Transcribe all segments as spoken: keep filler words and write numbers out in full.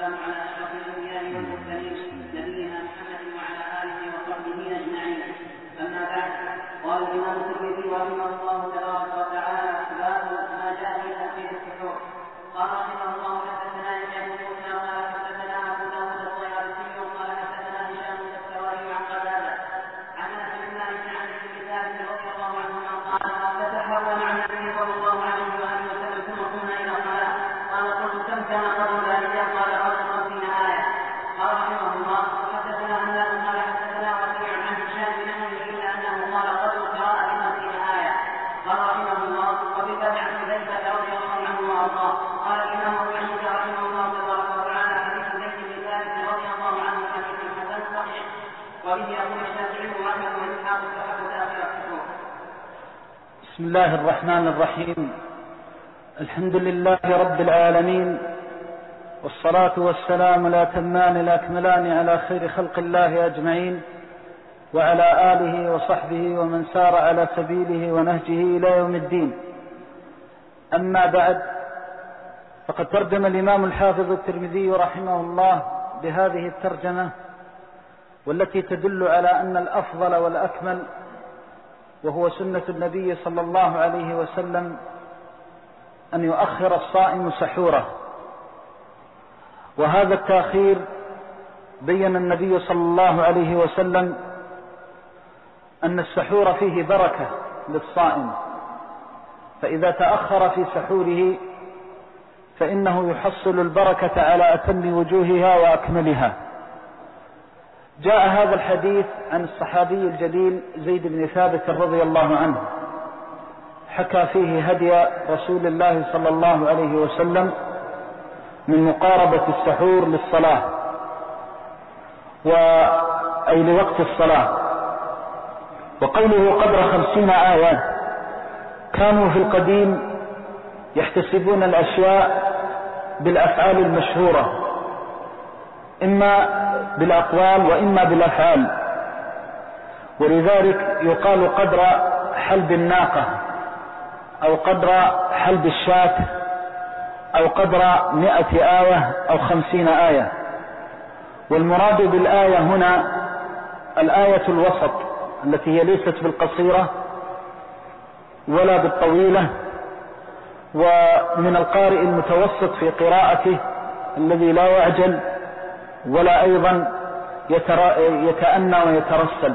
والسلام على أشرف الأنبياء والمرسلين نبينا محمد وعلى آله وصحبه أجمعين. أما بعد، قال الإمام الترمذي رحمه الله تبارك وتعالى: باب ما جاء في تأخير السحور. قال رحمه الله: حدثنا يحيى بن موسى قال حدثنا أبو داود الطيالسي قال حدثنا هشام الدستوائي عن قتادة عن أنس بن مالك عن ابن ثابت رضي الله عنهما قال: تسحرنا مع النبي صلى الله عليه وآله وسلم ثم قمنا إلى الصلاة. قال: قلت كم كان قبل ذلك؟ قال: قبل خمسين آية. قال رحمه الله: حدثنا هناد قال حدثنا وكيع عن هشام بن إلا أنه قال: قبل قراءة خمسين آية. قال رحمه الله: وبدأ عن حذيفة رضي الله عنه وأرضاه. قال الإمام أبو عيسى رحمه الله تبارك وتعالى: حديث زيد بن ثابت رضي الله عنه حديث حسن صحيح، وبه يقول الشافعي وأحمد وإسحاق صحة تأخير السحور. بسم الله الرحمن الرحيم. الحمد لله رب العالمين، والصلاة والسلام الأتمان الأكملان على خير خلق الله أجمعين، وعلى آله وصحبه ومن سار على سبيله ونهجه إلى يوم الدين. أما بعد، فقد ترجم الإمام الحافظ الترمذي رحمه الله بهذه الترجمة، والتي تدل على أن الأفضل والأكمل وهو سنة النبي صلى الله عليه وسلم أن يؤخر الصائم سحوره. وهذا التأخير بين النبي صلى الله عليه وسلم أن السحور فيه بركة للصائم، فإذا تأخر في سحوره فإنه يحصل البركة على أتم وجوهها وأكملها. جاء هذا الحديث عن الصحابي الجليل زيد بن ثابت رضي الله عنه، حكى فيه هدي رسول الله صلى الله عليه وسلم من مقاربة السحور للصلاة، أي لوقت الصلاة. وقوله قدر خمسين آية، كانوا في القديم يحتسبون الأشياء بالأفعال المشهورة، إما بالأقوال وإما بالأفعال، ولذلك يقال قدر حلب الناقة، أو قدر حلب الشاة، أو قدر مئة آية أو خمسين آية. والمراد بالآية هنا الآية الوسط، التي هي ليست بالقصيرة ولا بالطويلة، ومن القارئ المتوسط في قراءته الذي لا يعجل ولا أيضا يتأنى ويترسل.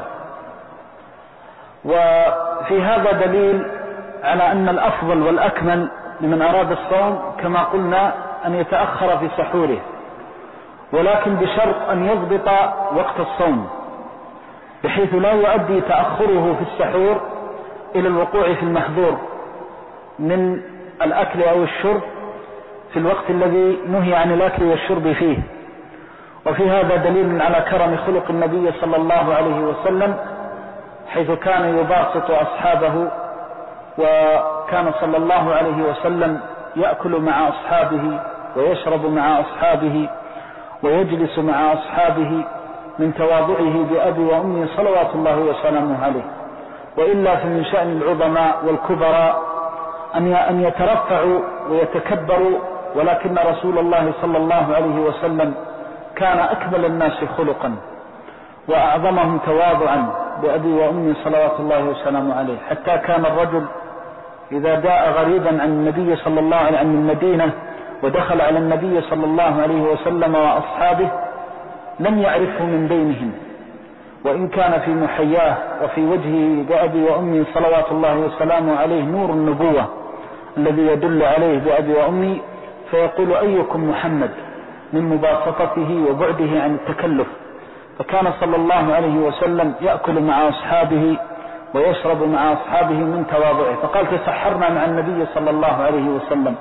وفي هذا دليل على أن الأفضل والأكمل لمن أراد الصوم كما قلنا أن يتأخر في سحوره، ولكن بشرط أن يضبط وقت الصوم، بحيث لا يؤدي تأخره في السحور إلى الوقوع في المحظور من الأكل أو الشرب في الوقت الذي نهي عن الأكل والشرب فيه. وفي هذا دليل على كرم خلق النبي صلى الله عليه وسلم، حيث كان يباسط أصحابه، وكان صلى الله عليه وسلم يأكل مع أصحابه ويشرب مع أصحابه ويجلس مع أصحابه من تواضعه بأبي وأمي صلوات الله وسلامه عليه. وإلا فمن شأن العظماء والكبراء أن يترفعوا ويتكبروا، ولكن رسول الله صلى الله عليه وسلم كان أكمل الناس خلقا وأعظمهم تواضعا بأبي وأمي صلوات الله وسلامه عليه، حتى كان الرجل إذا جاء غريبا عن النبي صلى الله عليه وسلم عن المدينة ودخل على النبي صلى الله عليه وسلم وأصحابه لم يعرفه من بينهم، وإن كان في محياه وفي وجهه بأبي وأمي صلوات الله وسلامه عليه نور النبوة الذي يدل عليه بأبي وأمي، فيقول: أيكم محمد، من مباسطته وبعده عن التكلف. فكان صلى الله عليه وسلم يأكل مع أصحابه ويشرب مع أصحابه من تواضعه. فقال: تسحرنا مع النبي صلى الله عليه وسلم.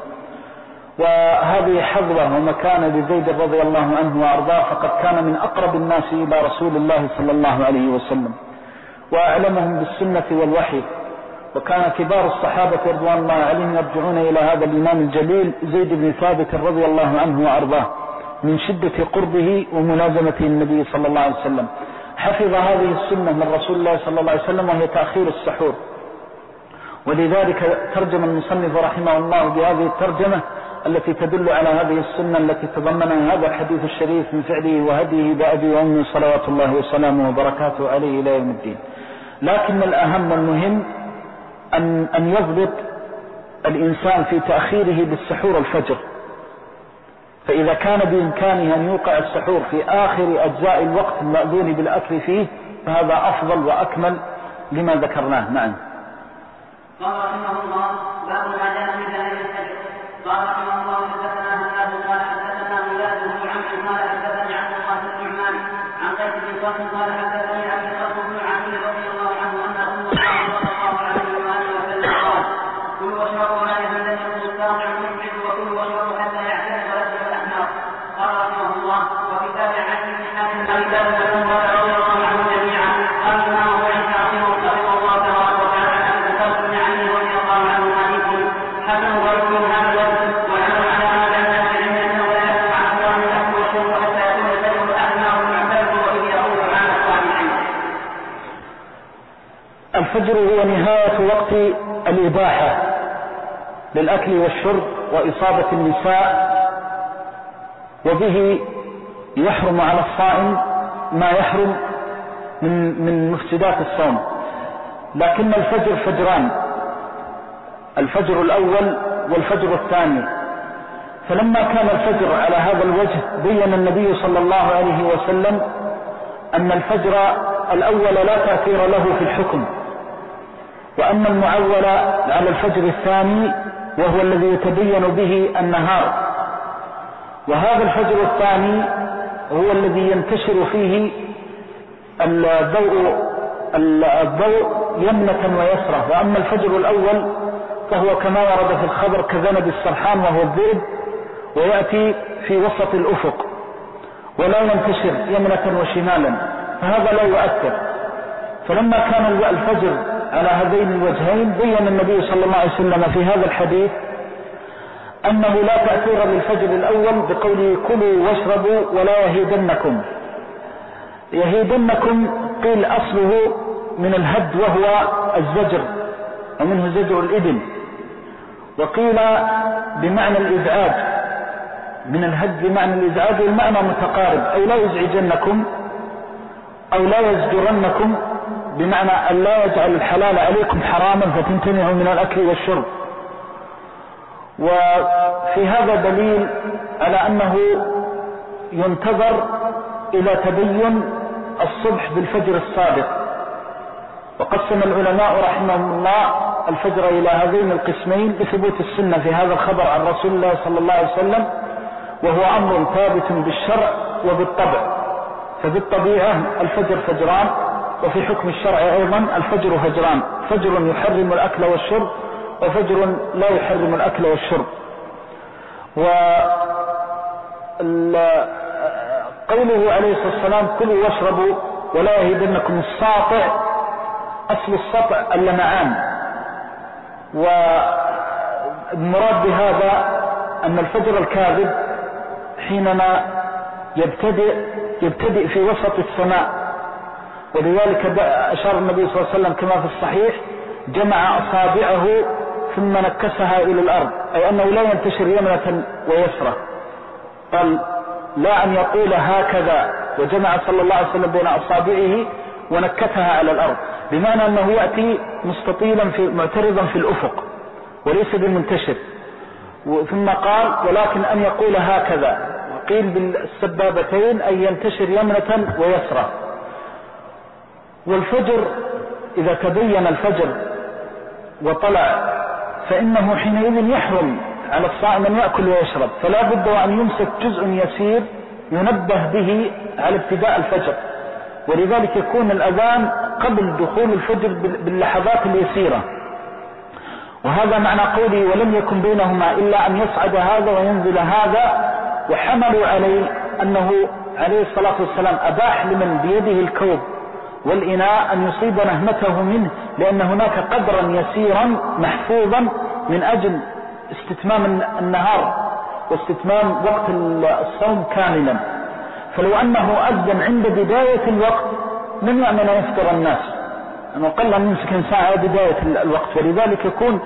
وهذه حظوة ومكانة لزيد رضي الله عنه وأرضاه، فقد كان من أقرب الناس إلى رسول الله صلى الله عليه وسلم وأعلمهم بالسنة والوحي. وكان كبار الصحابة رضوان الله عليهم يرجعون إلى هذا الإمام الجليل زيد بن ثابت رضي الله عنه وأرضاه من شدة قربه وملازمته النبي صلى الله عليه وسلم. حفظ هذه السنة من رسول الله صلى الله عليه وسلم، وهي تأخير السحور. ولذلك ترجم المصنف رحمه الله بهذه الترجمة التي تدل على هذه السنة التي تضمنها هذا الحديث الشريف من فعله وهديه بأبي وأمي صلوات الله وسلامه وبركاته عليه إلى يوم الدين. لكن الأهم والمهم أن, أن يضبط الإنسان في تأخيره بالسحور الفجر، فإذا كان بإمكانه أن يوقع السحور في آخر أجزاء الوقت المأذون بالأكل فيه فهذا أفضل وأكمل لما ذكرناه. نعم. قال رحمه الله: باب ما جاء في دليل الفجر. قال رحمه الله: حدثنا هناد قال حدثنا مولاد بن عمرو قال حدثني عبد الله بن النعمان عن قيس بن قاسم قال حدثني عبد الله بن عامر رضي الله عنه ان رسول الله صلى الله عليه واله وسلم قال: كلوا واشربوا ما يهدنكم الساطع المنفذ وكلوا واشربوا حتى يعترف رجل الاحمر. قال رحمه الله: وفي ذلك عن ابن حاتم قال رضي الله عنه جميعا قال ما هو يعتقد رضي الله تبارك وتعالى ان ذكرت بن علي رضي الله عنه حديث حسن غير من هذا الوجه وعلم على هذا الناس علم انه لا يدفع اكثر من اكل وشرب حتى يكون البدر الاحمر المعترف واذ يقول عن الصالحين. الفجر هو نهاية وقت الإباحة للأكل والشرب وإصابة النساء، وبه يحرم على الصائم ما يحرم من من مفسدات الصوم. لكن الفجر فجران: الفجر الأول والفجر الثاني. فلما كان الفجر على هذا الوجه بين النبي صلى الله عليه وسلم أن الفجر الأول لا تأثير له في الحكم، وأن المعول على الفجر الثاني وهو الذي يتبين به النهار، وهذا الفجر الثاني هو الذي ينتشر فيه الضوء الضوء يمنة ويسرة. وأما الفجر الأول فهو كما ورد في الخبر كذنب السرحان وهو الذئب، ويأتي في وسط الأفق ولا ينتشر يمنة وشمالا، فهذا لا يؤثر. فلما كان الفجر على هذين الوجهين بين النبي صلى الله عليه وسلم في هذا الحديث أنه لا تأثير للفجر الأول بقوله كلوا واشربوا ولا يهيدنكم. يهيدنكم قيل أصله من الهد وهو الزجر ومنه زجر الإبل، وقيل بمعنى الإزعاج من الهد بمعنى الإزعاج، والمعنى متقارب، أو لا يزعجنكم أو لا يزجرنكم بمعنى أن لا يجعل الحلال عليكم حراما فتمتنعوا من الأكل والشرب. وفي هذا دليل على أنه ينتظر إلى تبين الصبح بالفجر الصادق. وقسم العلماء رحمهم الله الفجر إلى هذين القسمين بثبوت السنة في هذا الخبر عن رسول الله صلى الله عليه وسلم، وهو أمر ثابت بالشرع وبالطبع. فبالطبيعة الفجر فجران، وفي حكم الشرع أيضا الفجر فجران: فجر يحرم الأكل والشرب وفجر لا يحرم الأكل والشرب. وقوله عليه الصلاة والسلام كلوا واشربوا ولا يهيدنكم الساطع، أصل السطع اللمعان، والمراد بهذا أن الفجر الكاذب حينما يبتدئ يبتدئ في وسط السماء، ولذلك أشار النبي صلى الله عليه وسلم كما في الصحيح جمع أصابعه ثم نكسها إلى الأرض، أي أنه لا ينتشر يمنة ويسرة. قال لا أن يقول هكذا، وجمع صلى الله عليه وسلم بين أصابعه ونكتها على الأرض، بمعنى أنه يأتي مستطيلا في معترضا في الأفق وليس بالمنتشر. ثم قال ولكن أن يقول هكذا، وقيل بالسبابتين أن ينتشر يمنة ويسرة. والفجر إذا تبين الفجر وطلع فإنه حينئذ يحرم على الصائم أن يأكل ويشرب، فلا بد وأن يمسك جزء يسير ينبه به على ابتداء الفجر، ولذلك يكون الأذان قبل دخول الفجر باللحظات اليسيرة. وهذا معنى قوله ولم يكن بينهما إلا أن يصعد هذا وينزل هذا. وحملوا عليه أنه عليه الصلاة والسلام أباح لمن بيده الكوب والإناء أن يصيب نهمته منه، لأن هناك قدرا يسيرا محفوظا من أجل استتمام النهار واستتمام وقت الصوم كاملا. فلو أنه أذن عند بداية الوقت لم يأمن يفطر الناس، أنه قل أن يمسك ساعة بداية الوقت، ولذلك يكون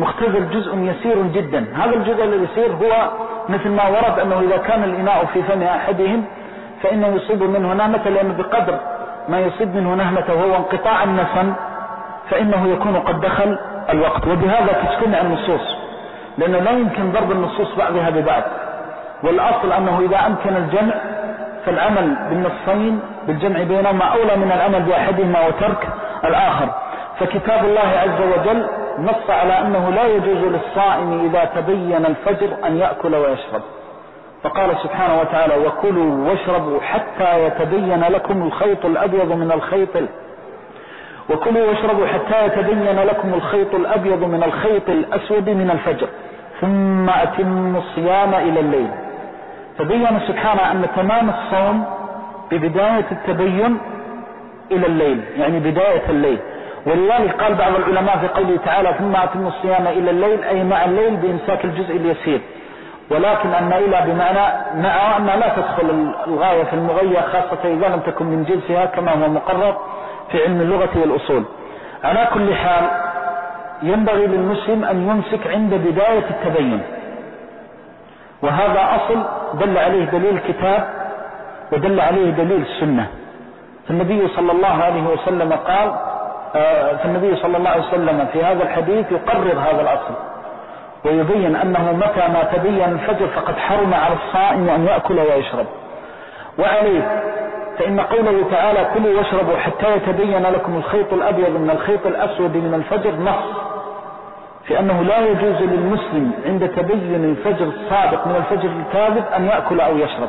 مختزل جزء يسير جدا. هذا الجزء اليسير هو مثل ما ورد أنه إذا كان الإناء في فم أحدهم فإنه يصيب منه نهمة، لأنه بقدر ما يصيب منه نهمة وهو انقطاع النسم فإنه يكون قد دخل الوقت. وبهذا تجتمع النصوص، لأنه لا يمكن ضرب النصوص بعضها ببعض، والأصل أنه إذا أمكن الجمع فالعمل بالنصين بالجمع بينهما أولى من العمل بأحدهما وترك الآخر. فكتاب الله عز وجل نص على أنه لا يجوز للصائم إذا تبين الفجر أن يأكل ويشرب، فقال سبحانه وتعالى: وكلوا واشربوا حتى يتبين لكم الخيط الأبيض من الخيط وكلوا واشربوا حتى يتبين لكم الخيط الأبيض من الخيط الأسود من الفجر ثم أتموا الصيام إلى الليل. فبين سبحانه أن تمام الصوم ببداية التبين إلى الليل، يعني بداية الليل. ولذلك قال بعض العلماء في قوله تعالى: ثم أتموا الصيام إلى الليل، أي مع الليل بإمساك الجزء اليسير. ولكن أن إلى بمعنى مع أن لا تدخل الغاية في المغية، خاصة إذا لم تكن من جنسها كما هو مقرر في علم اللغة والأصول. على كل حال ينبغي للمسلم أن يمسك عند بداية التبين، وهذا أصل دل عليه دليل الكتاب ودل عليه دليل السنة. فالنبي صلى الله عليه وسلم قال فالنبي صلى الله عليه وسلم في هذا الحديث يقرر هذا الأصل ويبين أنه متى ما تبين الفجر فقد حرم على الصائم أن يأكل ويشرب. وعليه فإن قوله تعالى: كلوا واشربوا حتى يتبين لكم الخيط الأبيض من الخيط الأسود من الفجر، نص في أنه لا يجوز للمسلم عند تبين الفجر الصادق من الفجر الكاذب أن يأكل أو يشرب.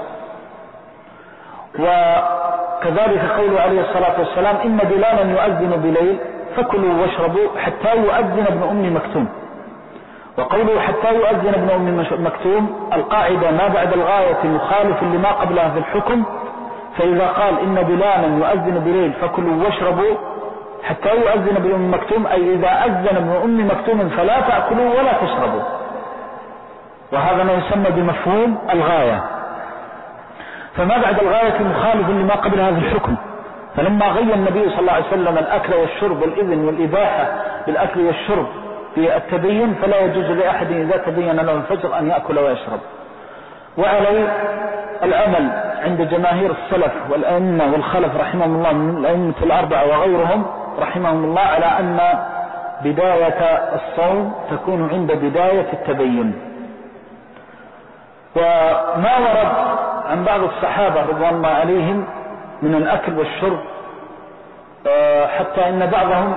وكذلك قوله عليه الصلاة والسلام: إن بلالا يؤذن بليل فكلوا واشربوا حتى يؤذن ابن أم مكتوم. وقوله حتى يؤذن ابن أم مكتوم، القاعدة ما بعد الغاية مخالف لما قبلها في الحكم، فإذا قال إن بلالا يؤذن بليل فكلوا واشربوا حتى يؤذن ابن أم مكتوم، أي إذا أذن ابن أم مكتوم فلا تأكلوا ولا تشربوا، وهذا ما يسمى بمفهوم الغاية. فما بعد الغاية مخالف لما قبلها في الحكم، فلما غير النبي صلى الله عليه وسلم الأكل والشرب والإذن والإباحة بالأكل والشرب في التبين، فلا يجوز لأحد إذا تبين له الفجر أن يأكل ويشرب. وعليه العمل عند جماهير السلف والأئمة والخلف رحمهم الله من الأئمة الأربعة وغيرهم رحمهم الله على أن بداية الصوم تكون عند بداية التبين. وما ورد عن بعض الصحابة رضوان الله عليهم من الأكل والشرب، حتى إن بعضهم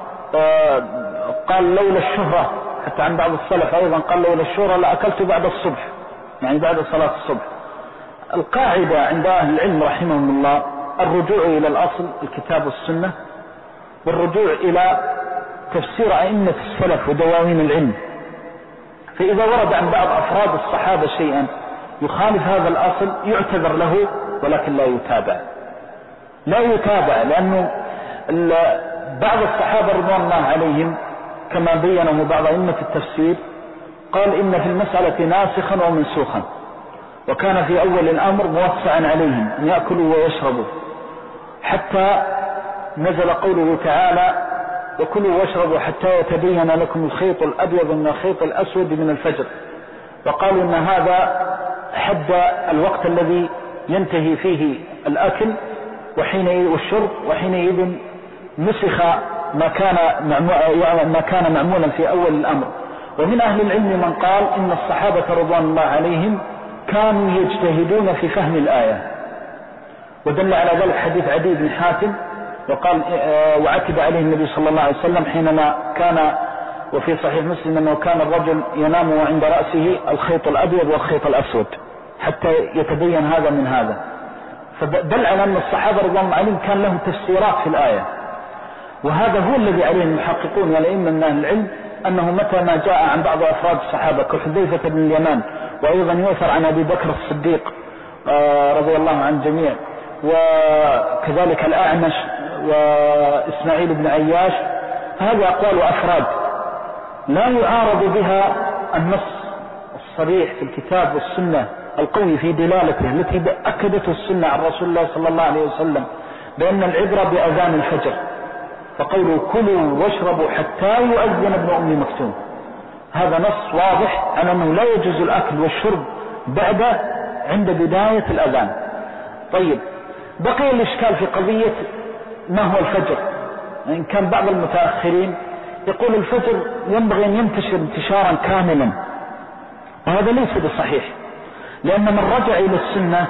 قال لولا الشهرة، حتى عن بعض السلف أيضا قال لولا الشهرة لأكلت بعد الصبح، يعني بعد صلاة الصبح. القاعدة عند أهل العلم رحمهم الله الرجوع إلى الأصل الكتاب والسنة، والرجوع إلى تفسير أئمة السلف ودواوين العلم. فإذا ورد عن بعض أفراد الصحابة شيئا يخالف هذا الأصل يعتذر له، ولكن لا يتابع لا يتابع لأنه بعض الصحابة رضوان الله عليهم كما بينه بعض أئمة التفسير قال إن في المسألة ناسخا ومنسوخا، وكان في أول الأمر موسعا عليهم أن يأكلوا ويشربوا، حتى نزل قوله تعالى: وكلوا واشربوا حتى يتبين لكم الخيط الأبيض من الخيط الأسود من الفجر. وقالوا إن هذا حد الوقت الذي ينتهي فيه الأكل وحين والشرب، وحينئذ نسخ ما كان ما كان معمولا في أول الأمر. ومن أهل العلم من قال إن الصحابة رضوان الله عليهم كانوا يجتهدون في فهم الآية، ودل على ذلك حديث عدي بن حاتم وقال وعتب عليه النبي صلى الله عليه وسلم حينما كان، وفي صحيح مسلم أنه كان الرجل ينام وعند رأسه الخيط الأبيض والخيط الأسود حتى يتبين هذا من هذا. فدل على أن الصحابة رضوان الله عليهم كان لهم تفسيرات في الآية، وهذا هو الذي عليه المحققون والأئمة من أهل العلم أنه متى ما جاء عن بعض أفراد الصحابة كحذيفة بن اليمان، وأيضا يؤثر عن أبي بكر الصديق رضي الله عن الجميع، وكذلك الأعمش وإسماعيل بن عياش، هذه أقوال أفراد لا يعارض بها النص الصريح في الكتاب والسنة القوي في دلالته التي أكدته السنة عن رسول الله صلى الله عليه وسلم بأن العبرة بأذان الفجر، فقولوا كلوا واشربوا حتى يؤذن ابن أم مكتوم، هذا نص واضح على أنه لا يجوز الأكل والشرب بعد عند بداية الأذان. طيب بقي الإشكال في قضية ما هو الفجر. إن كان بعض المتأخرين يقول الفجر ينبغي أن ينتشر انتشارا كاملا، وهذا ليس بصحيح، لأن من رجع إلى السنة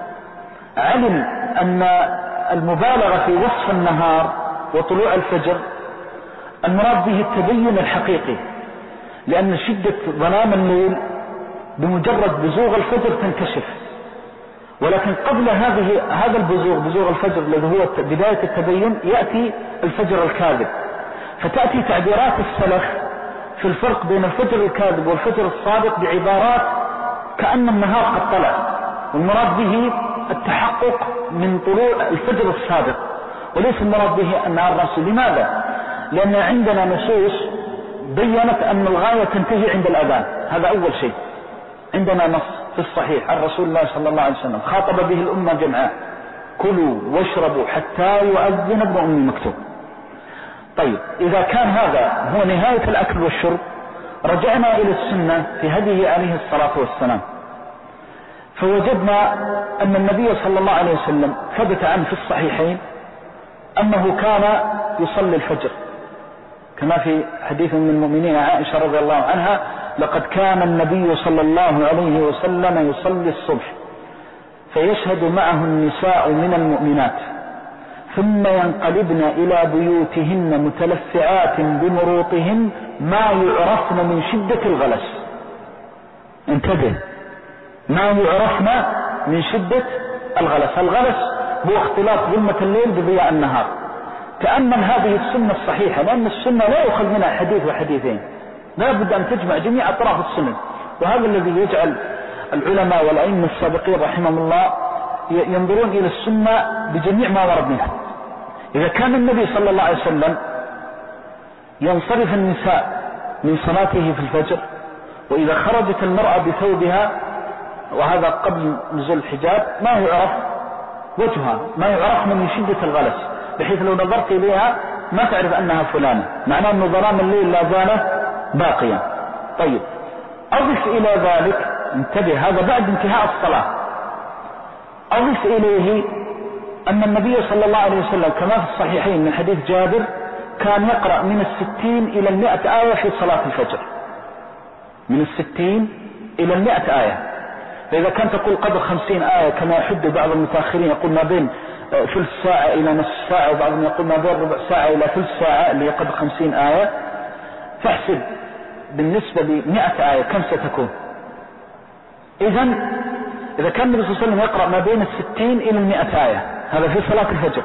علم أن المبالغة في وصف النهار وطلوع الفجر المراد به التبين الحقيقي، لأن شدة ظلام الليل بمجرد بزوغ الفجر تنكشف، ولكن قبل هذه هذا البزوغ بزوغ الفجر الذي هو بداية التبين يأتي الفجر الكاذب. فتأتي تعبيرات السلف في الفرق بين الفجر الكاذب والفجر الصادق بعبارات كأن النهار قد طلع، والمراد به التحقق من طلوع الفجر الصادق، وليس المراد به النهار نفسه. لماذا؟ لأن عندنا نصوص بيّنت أن الغاية تنتهي عند الأذان. هذا أول شيء. عندنا نص في الصحيح عن رسول الله صلى الله عليه وسلم خاطب به الأمة جمعاء: كلوا واشربوا حتى يؤذن ابن أم مكتوم. طيب إذا كان هذا هو نهاية الأكل والشرب، رجعنا إلى السنة في هديه عليه الصلاة والسلام، فوجدنا أن النبي صلى الله عليه وسلم ثبت عنه في الصحيحين أنه كان يصلي الفجر، كما في حديث من المؤمنين عائشة رضي الله عنها: لقد كان النبي صلى الله عليه وسلم يصلي الصبح فيشهد معه النساء من المؤمنات ثم ينقلبن إلى بيوتهن متلفعات بمروطهن ما يعرفن من شدة الغلس. انتبه، ما يعرفن من شدة الغلس. الغلس هو اختلاط ظلمة الليل بضياء النهار. تأمل هذه السنة الصحيحة، لأن السنة لا يؤخذ منها حديث وحديثين، لا بد أن تجمع جميع أطراف السنة. وهذا الذي يجعل العلماء والأئمة السابقين رحمهم الله ينظرون إلى السنة بجميع ما ورد منها. إذا كان النبي صلى الله عليه وسلم ينصرف النساء من صلاته في الفجر، وإذا خرجت المرأة بثوبها وهذا قبل نزول الحجاب ما يعرف وجهها، ما يعرف من شدة الغلس، بحيث لو نظرت إليها ما تعرف أنها فلانة، معناه أن ظلام الليل لا زال باقيا. طيب أضف إلى ذلك، انتبه هذا بعد انتهاء الصلاة، أضف إليه أن النبي صلى الله عليه وسلم كما في الصحيحين من حديث جابر كان يقرأ من الستين إلى المئة آية في صلاة الفجر، من الستين إلى المئة آية. فإذا كانت تقول قدر خمسين آية كما يحد بعض المتأخرين، يقول ما بين ثلث ساعة إلى نصف ساعة، وبعضهم يقول ما بين ربع ساعة إلى ثلث ساعة اللي هي قدر خمسين آية، فاحسب بالنسبة لمئة آية كم ستكون. إذن إذا كان النبي صلى الله عليه وسلم يقرأ ما بين الستين إلى المئة آية، هذا في صلاة الفجر،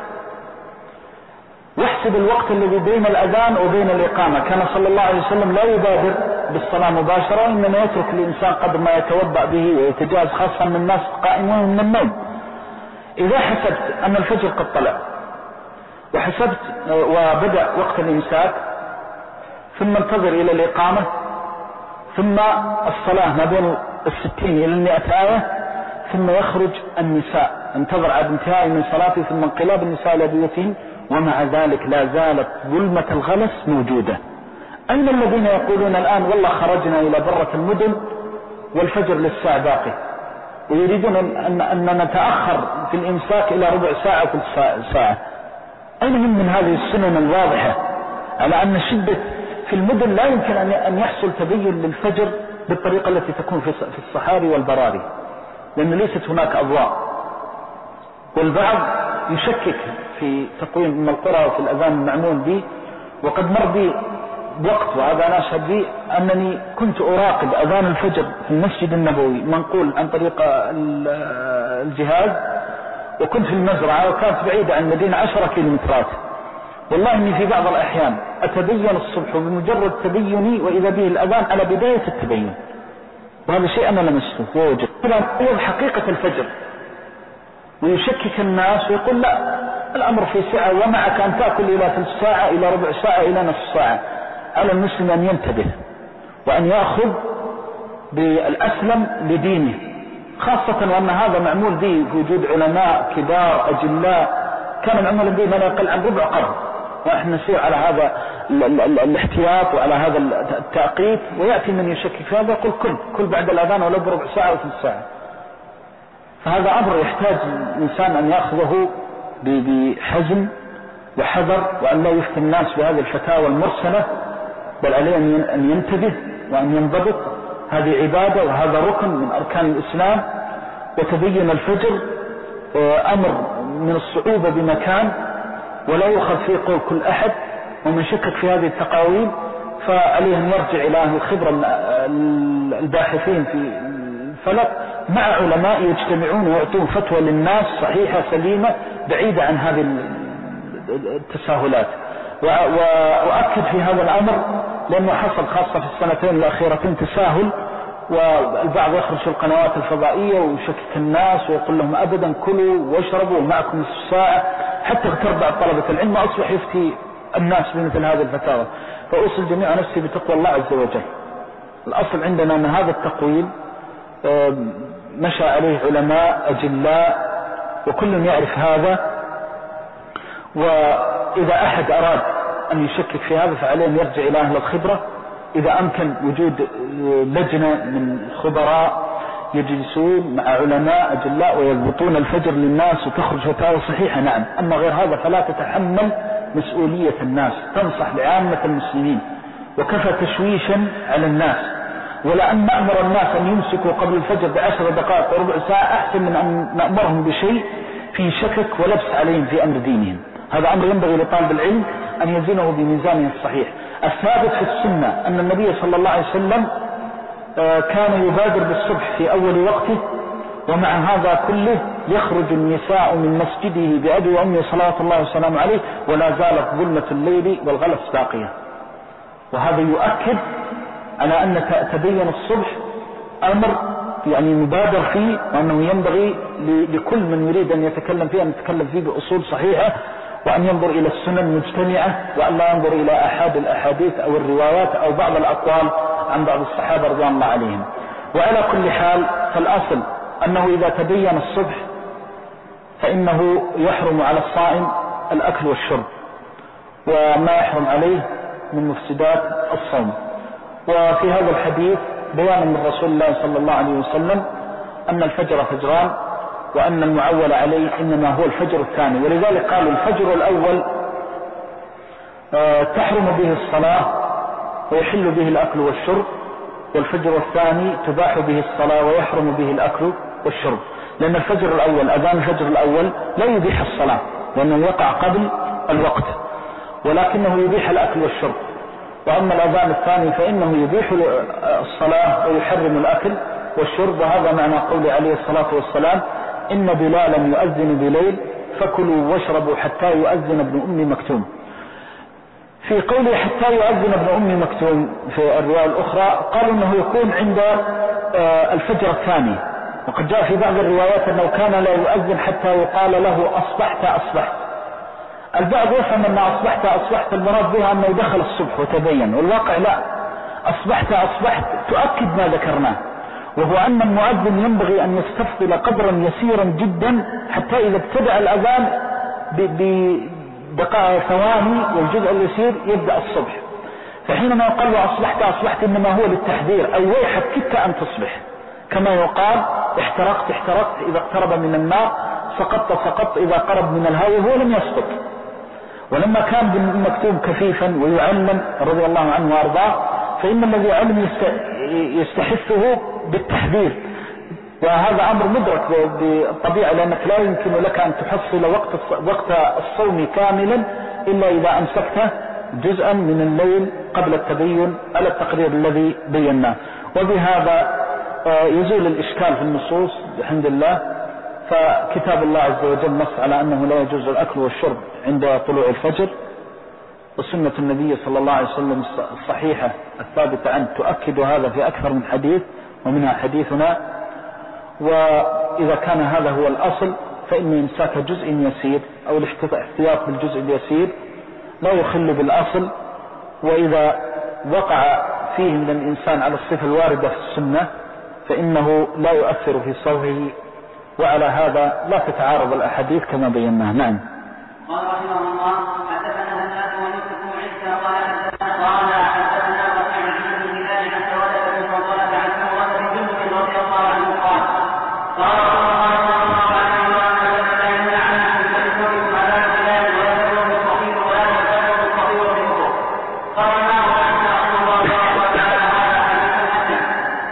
واحسب الوقت الذي بين الأذان وبين الإقامة. كان صلى الله عليه وسلم لا يبادر بالصلاة مباشرة، إنما يترك الإنسان قدر ما يتوضأ به ويتجاوز، خاصة من الناس قائمون من النوم. إذا حسبت أن الفجر قد طلع وحسبت وبدأ وقت الإمساك، ثم انتظر إلى الإقامة، ثم الصلاة ما بين الستين إلى المئة آية، ثم يخرج النساء، انتظر عند انتهاء من صلاته ثم انقلاب النساء إلى بيوتهن، ومع ذلك لا زالت ظلمة الغلس موجودة. أين الذين يقولون الآن والله خرجنا إلى برة المدن والفجر للساعة باقي، ويريدون أن, أن نتأخر في الإمساك إلى ربع ساعة كل ساعة؟ أين هم من هذه السنن الواضحة على أن الشدة في المدن لا يمكن أن يحصل تبين للفجر بالطريقة التي تكون في الصحاري والبراري، لأن ليست هناك أضواء. والبعض يشكك في تقويم القرى وفي الأذان المعمول به، وقد مر بي وقت وهذا أنا أشهد به أنني كنت أراقب أذان الفجر في المسجد النبوي منقول عن طريق الجهاز، وكنت في المزرعة وكانت بعيدة عن المدينة عشرة كيلومترات. والله إني في بعض الأحيان أتبين الصبح بمجرد تبيني وإذا به الأذان على بداية التبين، وهذا شيء أنا لمسته ووجد. إذا حقيقة الفجر ويشكك الناس ويقول لا الأمر في ساعة، ومعك أن تأكل إلى ثلث ساعة إلى ربع ساعة إلى نصف ساعة. على المسلم أن ينتبه وأن يأخذ بالأسلم لدينه، خاصة وأن هذا معمول به في وجود علماء كبار أجلاء كان معمول به ما لا يقل عن ربع قرن، ونحن نسير على هذا الاحتياط وعلى هذا التأقيت، ويأتي من يشكك في هذا يقول كل كل بعد الأذان ولو بربع ساعة أو ثلث ساعة. فهذا أمر يحتاج الإنسان أن يأخذه بحزم وحذر، وأن لا يفتي الناس بهذه الفتاوى المرسلة، بل عليه أن ينتبه وأن ينضبط. هذه عبادة وهذا ركن من أركان الإسلام، وتبين الفجر أمر من الصعوبة بمكان، ولا يؤخذ فيه قول كل أحد. ومن شكك في هذه التقاويل فعليه أن يرجع إلى أهل الخبرة الباحثين في الفلك مع علماء يجتمعون ويعطون فتوى للناس صحيحة سليمة بعيدة عن هذه التساهلات. وأؤكد في هذا الأمر لأنه حصل خاصة في السنتين الأخيرتين تساهل، والبعض يخرج في القنوات الفضائية ويشكك الناس ويقول لهم أبدا كلوا واشربوا ومعكم نصف ساعة، حتى اغتر بعض طلبة العلم أصبح يفتي الناس بمثل هذه الفتاوى. فأوصل جميع نفسي بتقوى الله عز وجل. الأصل عندنا أن هذا التقويل مشى عليه علماء أجلاء وكل يعرف هذا، وإذا أحد أراد أن يشكك في هذا فعليه أن يرجع إلى أهل الخبرة. إذا أمكن وجود لجنة من خبراء يجلسون مع علماء أجلاء ويضبطون الفجر للناس وتخرج فتاوى صحيحة، نعم. أما غير هذا فلا تتحمل مسؤولية الناس، تنصح لعامة المسلمين، وكفى تشويشا على الناس. ولأن نأمر الناس أن يمسكوا قبل الفجر بعشر دقائق وربع ساعة أحسن من أن نأمرهم بشيء في شكك ولبس عليهم في أمر دينهم. هذا أمر ينبغي لطالب العلم أن يزنه بميزانه الصحيح. الثابت في السنة أن النبي صلى الله عليه وسلم كان يبادر بالصبح في أول وقته، ومع هذا كله يخرج النساء من مسجده بأبي وأمي صلوات الله وسلامه عليه، ولا زالت ظلمة الليل والغلس باقية. وهذا يؤكد على أن تبين الصبح أمر يعني مبادر فيه، وأنه ينبغي لكل من يريد أن يتكلم فيه أن يتكلم فيه بأصول صحيحة، وأن ينظر إلى السنن مجتمعة، وأن لا ينظر إلى أحد الأحاديث أو الروايات أو بعض الأقوال عن بعض الصحابة رضي الله عليهم. وعلى كل حال فالأصل أنه إذا تبين الصبح فإنه يحرم على الصائم الأكل والشرب، وما يحرم عليه من مفسدات الصوم. وفي هذا الحديث بيان من رسول الله صلى الله عليه وسلم أن الفجر فجران، وأن المعول عليه إنما هو الفجر الثاني. ولذلك قالوا الفجر الأول تحرم به الصلاة ويحل به الأكل والشرب، والفجر الثاني تباح به الصلاة ويحرم به الأكل والشرب. لأن الفجر الأول أذان الفجر الأول لا يبيح الصلاة لأنه يقع قبل الوقت، ولكنه يبيح الأكل والشرب. وأما الأذان الثاني فإنه يبيح الصلاة ويحرم الأكل والشرب. وهذا معنى قول عليه الصلاة والسلام إن بلالا يؤذن بليل فكلوا واشربوا حتى يؤذن ابن أم مكتوم. في قوله حتى يؤذن ابن أم مكتوم في الرواية الأخرى قالوا أنه يكون عند الفجر الثاني، وقد جاء في بعض الروايات أنه كان لا يؤذن حتى يقال له أصبحت أصبحت. البعض يفهم أن أصبحت أصبحت المراد بها أنه دخل الصبح وتبين، والواقع لا، أصبحت أصبحت تؤكد ما ذكرناه، وهو أن المؤذن ينبغي أن يستفضل قدرا يسيرا جدا حتى إذا ابتدأ الأذان بدقائق ثواني والجزء اليسير يبدأ الصبح. فحينما يقال أصبحت أصبحت إنما هو للتحذير، أي ويحك كدت أن تصبح، كما يقال احترقت احترقت إذا اقترب من النار، سقطت سقطت إذا قرب من الهاوية، هو لم يسقط. ولما كان ابن مكتوم كفيفا ويعلم رضي الله عنه وارضاه، فإن الذي علم يستحثه بالتحذير، وهذا أمر مدرك بالطبيعة، لأنك لا يمكن لك أن تحصل وقت وقت الصوم كاملا إلا إذا أمسكته جزءا من الليل قبل التبين على التقرير الذي بيناه. وبهذا يزول الإشكال في النصوص بحمد الله. فكتاب الله عز وجل نص على أنه لا يجوز الأكل والشرب عند طلوع الفجر، وسنة النبي صلى الله عليه وسلم الصحيحة الثابتة عنه تؤكد هذا في أكثر من حديث، ومنها حديثنا. وإذا كان هذا هو الأصل فإن إمساك جزء يسير أو الاحتياط بالجزء اليسير لا يخل بالأصل. وإذا وقع فيه من الإنسان على الصفة الواردة في السنة فإنه لا يؤثر في صومه، وعلى هذا لا تتعارض الأحاديث كما بيناه. نعم. قال رحمه الله حدثنا هناد ونفسه عيسى قال حدثنا وكيع بن هلال عن ثوبة بن فضالة عن سمرة بن جندب رضي الله عنه قال قال الله صلى الله عليه وسلم لا يمنعن عن تدخلكم على بلاد ولا يدعو بالصغير ولا يدعو بالصغير بالكفر. قال ما هو أن الله تعالى هذا حديث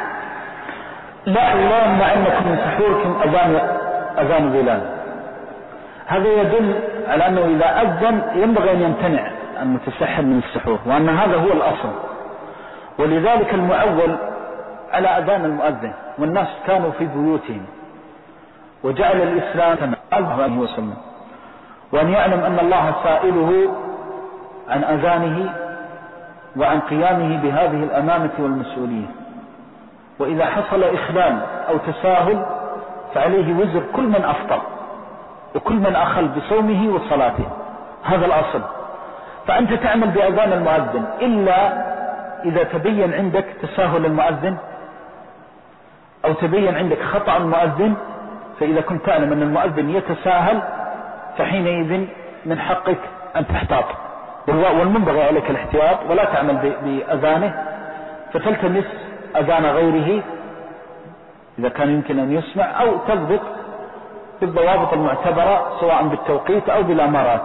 لا لا يمنع أنكم من سحوركم أذان أذان بلال. هذا يدل على أنه إذا أذن ينبغي أن يمتنع المتسحر من السحور، وأن هذا هو الأصل. ولذلك المعول على أذان المؤذن، والناس كانوا في بيوتهم، وجعل الإسلام صلى الله عليه وسلم وأن يعلم أن الله سائله عن أذانه وعن قيامه بهذه الأمانة والمسؤولية. وإذا حصل إخلال أو تساهل فعليه وزر كل من أفطر وكل من أخل بصومه وصلاته، هذا الأصل. فأنت تعمل بأذان المؤذن إلا إذا تبين عندك تساهل المؤذن أو تبين عندك خطأ المؤذن. فإذا كنت تعلم أن المؤذن يتساهل فحينئذ من حقك أن تحتاط، والمنبغي عليك الاحتياط، ولا تعمل بأذانه، فتلتمس أذان غيره إذا كان يمكن أن يسمع، أو تضبط بالضوابط المعتبرة سواء بالتوقيت أو بالأمارات.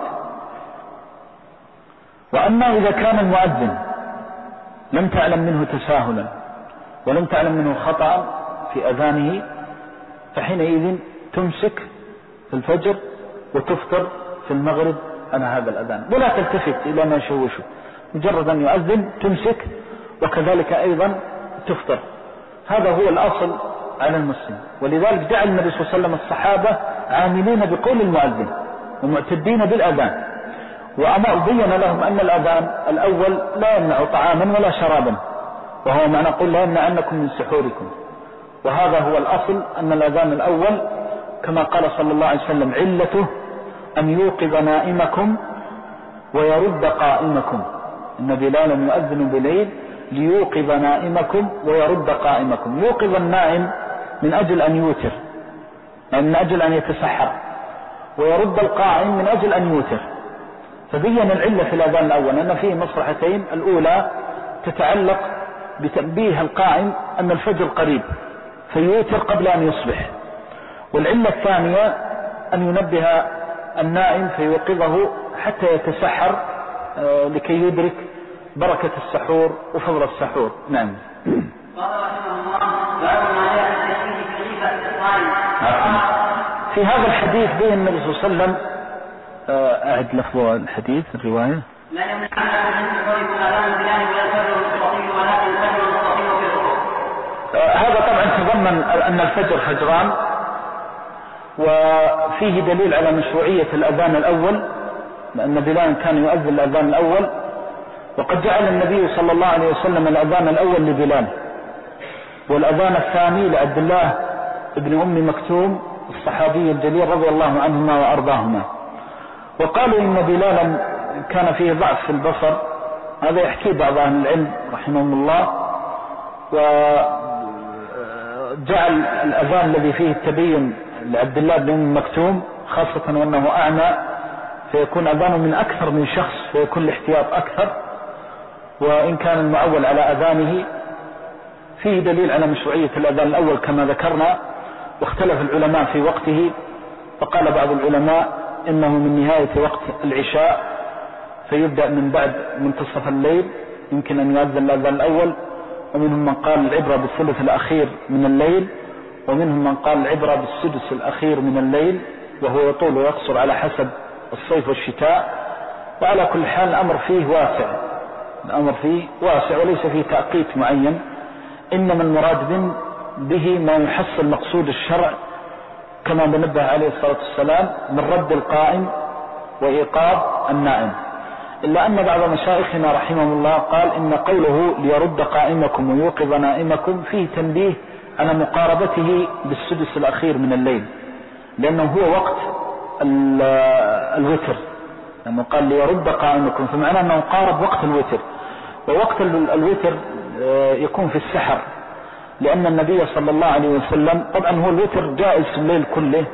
وأما إذا كان المؤذن لم تعلم منه تساهلا ولم تعلم منه خطأ في أذانه فحينئذ تمسك في الفجر وتفطر في المغرب على هذا الأذان، ولا تلتفت إلى ما يشوشه، مجرد أن يؤذن تمسك، وكذلك أيضا تفطر. هذا هو الأصل على المسلم. ولذلك جعل النبي صلى الله عليه وسلم الصحابة عاملين بقول المؤذن ومعتدين بالأذان، وأما بين لهم أن الأذان الأول لا يمنع طعاما ولا شرابا، وهو معنى قل لا يمنعنكم من سحوركم. وهذا هو الأصل، أن الأذان الأول كما قال صلى الله عليه وسلم علته أن يوقظ نائمكم ويرد قائمكم، إن بلالا يؤذن بليل ليوقظ نائمكم ويرد قائمكم. يوقظ النائم من أجل أن يوتر، من أجل أن يتسحر، ويرد القائم من أجل أن يوتر. فبين العلة في الأذان الأول أن فيه مصلحتين، الأولى تتعلق بتنبيه القائم أن الفجر قريب فيوتر قبل أن يصبح، والعلة الثانية أن ينبه النائم فيوقظه حتى يتسحر لكي يدرك بركة السحور وفضل السحور. نعم. قال رحمه الله باب ما جاء في كيف الصائم. في هذا الحديث بين النبي صلى الله عليه وسلم، أعد لفظ الحديث الرواية. لا يمنعنا من سحوركم أذان بلال ولا الفجر المستقيم ولكن الفجر المستقيم في الركوع. هذا طبعا تضمن أن الفجر فجران، وفيه دليل على مشروعية الأذان الأول، لأن بلال كان يؤذن الأذان الأول، وقد جعل النبي صلى الله عليه وسلم الأذان الأول لبلال، والأذان الثاني لعبد الله ابن أم مكتوم الصحابي الجليل رضي الله عنهما وأرضاهما. وقالوا إن بلالا كان فيه ضعف في البصر، هذا يحكي بعض أهل العلم رحمهم الله، وجعل الأذان الذي فيه التبين لعبد الله بن أم مكتوم خاصة وأنه أعمى فيكون أذانه من أكثر من شخص فيكون الاحتياط أكثر. وإن كان المعول على أذانه فيه دليل على مشروعية الأذان الأول كما ذكرنا، واختلف العلماء في وقته، فقال بعض العلماء إنه من نهاية وقت العشاء فيبدأ من بعد منتصف الليل يمكن أن يؤذن الأذان الأول، ومنهم من قال العبرة بالثلث الأخير من الليل، ومنهم من قال العبرة بالسدس الأخير من الليل، وهو يطول ويقصر على حسب الصيف والشتاء. وعلى كل حال الأمر فيه واسع، الأمر فيه واسع وليس فيه تأقيت معين، إنما المراد به ما يحصل مقصود الشرع كما نبه عليه الصلاة والسلام من رد القائم وإيقاظ النائم. إلا أن بعض مشايخنا رحمهم الله قال إن قوله ليرد قائمكم ويوقظ نائمكم فيه تنبيه على مقاربته بالسدس الأخير من الليل، لأنه هو وقت الوتر، لأنه قال ليرد قائمكم فمعنى أنه قارب وقت الوتر، ووقت الوتر يكون في السحر، لأن النبي صلى الله عليه وسلم طبعا هو الوتر جائز في الليل كله،